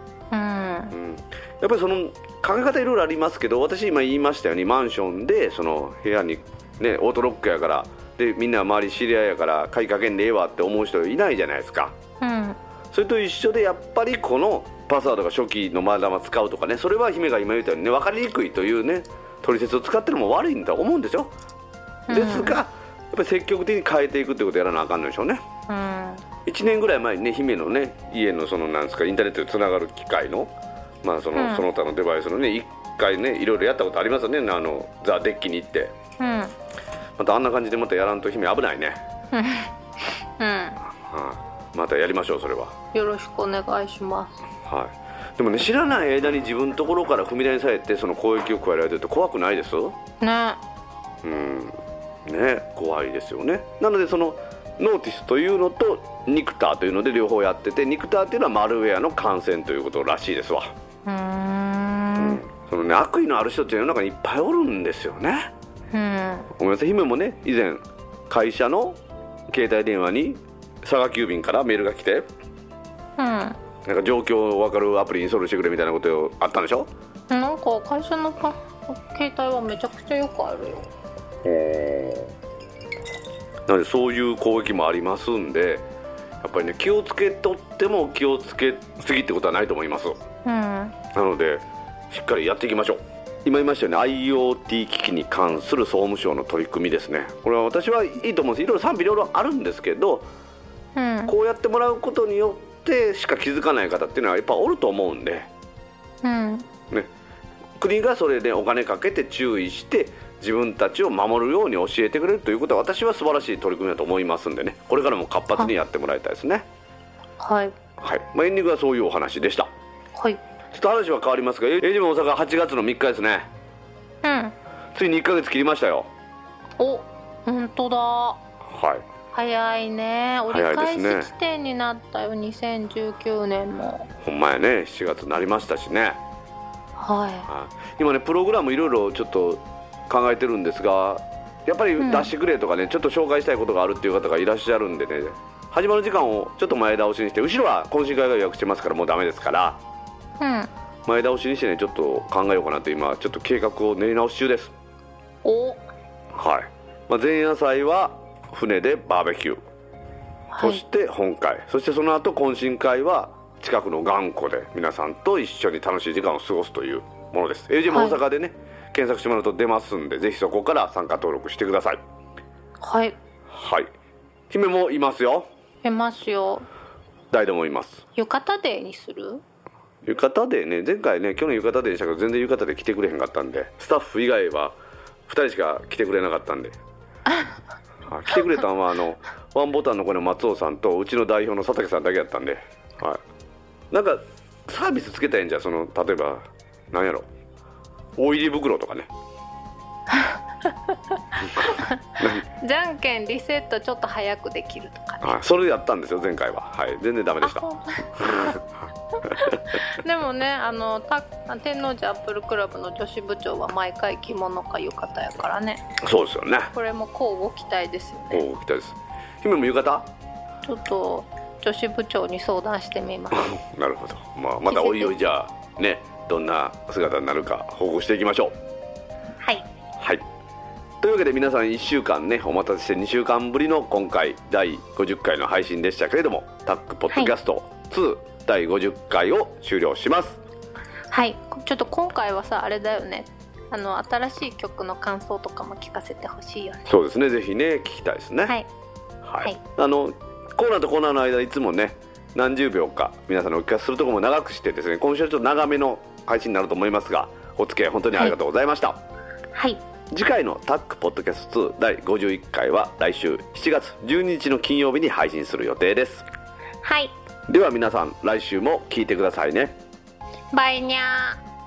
やっぱりその考え方いろいろありますけど、私今言いましたように、マンションでその部屋にねオートロックやからで、みんな周り知り合いやから鍵かけんでええわって思う人いないじゃないですか。それと一緒で、やっぱりこのパスワードが初期のまだ使うとかね、それは姫が今言ったようにね、分かりにくいというね取説を使ってるのも悪いんだと思うんですよ。ですがやっぱり積極的に変えていくってことをやらなあかんのでしょうね。1年ぐらい前にね、姫のね家のそのなんですかインターネットでつながる機械のまあその他のデバイスのね、1回ねいろいろやったことありますよね。ザ・デッキに行って、またあんな感じでまたやらんと姫危ないね。またやりましょう、それは。 よろしくお願いします。 でもね、知らない間に自分のところから踏み台にされてその攻撃を加えられてると怖くないですね。怖いですよね。なのでそのノーティスというのとニクターというので両方やってて、ニクターっていうのはマルウェアの感染ということらしいですわ。そのね、悪意のある人って世の中にいっぱいおるんですよね。ごめんなさい、姫もね以前会社の携帯電話に佐賀急便からメールが来て、なんか状況分かるアプリインストールしてくれみたいなことあったんでしょ。 なんか会社の携帯はめちゃくちゃよくあるよ。 なのでそういう攻撃もありますんで、やっぱりね気をつけとっても気をつけすぎってことはないと思います。なのでしっかりやっていきましょう。今言いましたよね、 IoT 機器に関する総務省の取り組みですね。これは私はいいと思うんです。いろいろ賛否両論あるんですけど、こうやってもらうことによってしか気づかない方っていうのはやっぱおると思うんで、国がそれでお金かけて注意して自分たちを守るように教えてくれるということは、私は素晴らしい取り組みだと思いますんでね、これからも活発にやってもらいたいですね。エンディングはそういうお話でした。ちょっと話は変わりますが、AGM大阪8月の3日ですね。ついに1ヶ月切りましたよ。 本当だ。早いね。折り返し地点になったよ、2019年も。 ほんまやね、7月になりましたしね。今ねプログラムいろいろちょっと考えてるんですが、やっぱり出してくれとかね、ちょっと紹介したいことがあるっていう方がいらっしゃるんでね、始まる時間をちょっと前倒しにして、後ろは懇親会が予約してますからもうダメですから、前倒しにしてねちょっと考えようかなと今ちょっと計画を練り直し中です。前夜祭は船でバーベキュー、そして本会、そしてその後懇親会は近くの頑固で皆さんと一緒に楽しい時間を過ごすというものです。AGM 大阪でね、検索してもらうと出ますんで、ぜひそこから参加登録してください。姫もいますよ。 しますよ。 誰でもいます。 浴衣デーにする？ 浴衣でね、前回ね、去年浴衣でしたけど全然浴衣で来てくれへんかったんで、スタッフ以外は2人しか来てくれなかったんで来てくれたのはワンボタンの子の松尾さんとうちの代表の佐竹さんだけやったんで、はい、なんかサービスつけたらいいんじゃん。例えば何やろ、大入り袋とかねじゃんけんリセットちょっと早くできるとかね。 それでやったんですよ前回は。はい、全然ダメでしたでもね、天王寺アップルクラブの女子部長は毎回着物か浴衣やからね。 そうですよね。 これも交互期待ですよね。 交互期待です。姫も浴衣ちょっと女子部長に相談してみますなるほど、またおいおいじゃあね、どんな姿になるか報告していきましょう。 はいはい。というわけで皆さん1週間ね、お待たせして2週間ぶりの今回第50回の配信でしたけれども、タックポッドキャスト2、第50回を終了します。 はい。ちょっと今回はさ、あれだよね、新しい曲の感想とかも聞かせてほしいよね。 そうですね、ぜひね聞きたいですね。はい、はいはい、コーナーとコーナーの間いつもね何十秒か皆さんのお聞かせするところも長くしてですね、今週はちょっと長めの配信になると思いますが、お付き合い本当にありがとうございました。はい、 はい、 次回のタックポッドキャスト2第51回は来週7月12日の金曜日に配信する予定です。 はい。 では皆さん来週も聞いてくださいね。 バイニャー。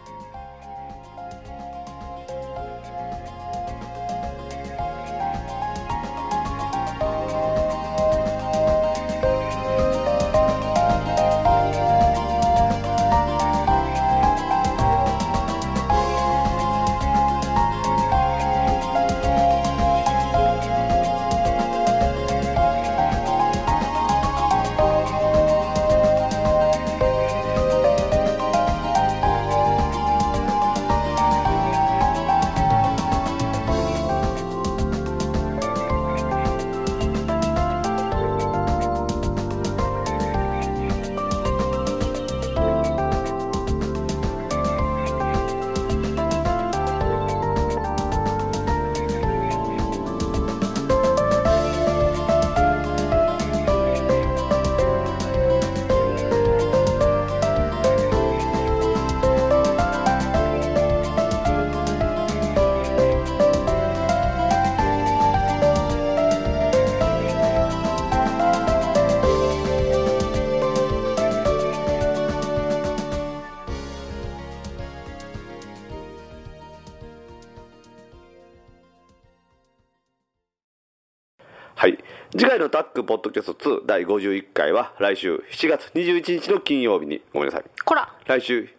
はい。次回のタックポッドキャスト2第51回は来週7月21日の金曜日に、ごめんなさい。 こら。 来週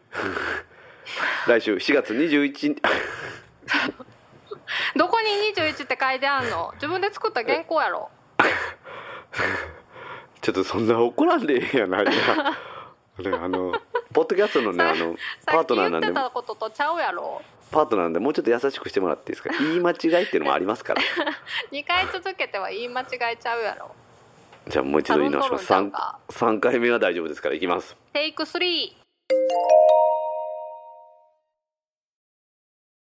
7月21日どこに21って書いてあんの？自分で作った原稿やろ。 ちょっとそんな怒らんでええやないな。ポッドキャストのね、パートナーなんで。 さっき言ってたこととちゃうやろ。 パートナーなんでもうちょっと優しくしてもらっていいですか。言い間違いっていうのもありますから 2回続けては言い間違えちゃうやろ。 じゃあもう一度言い直します。3回目は大丈夫ですからいきます。 テイク3。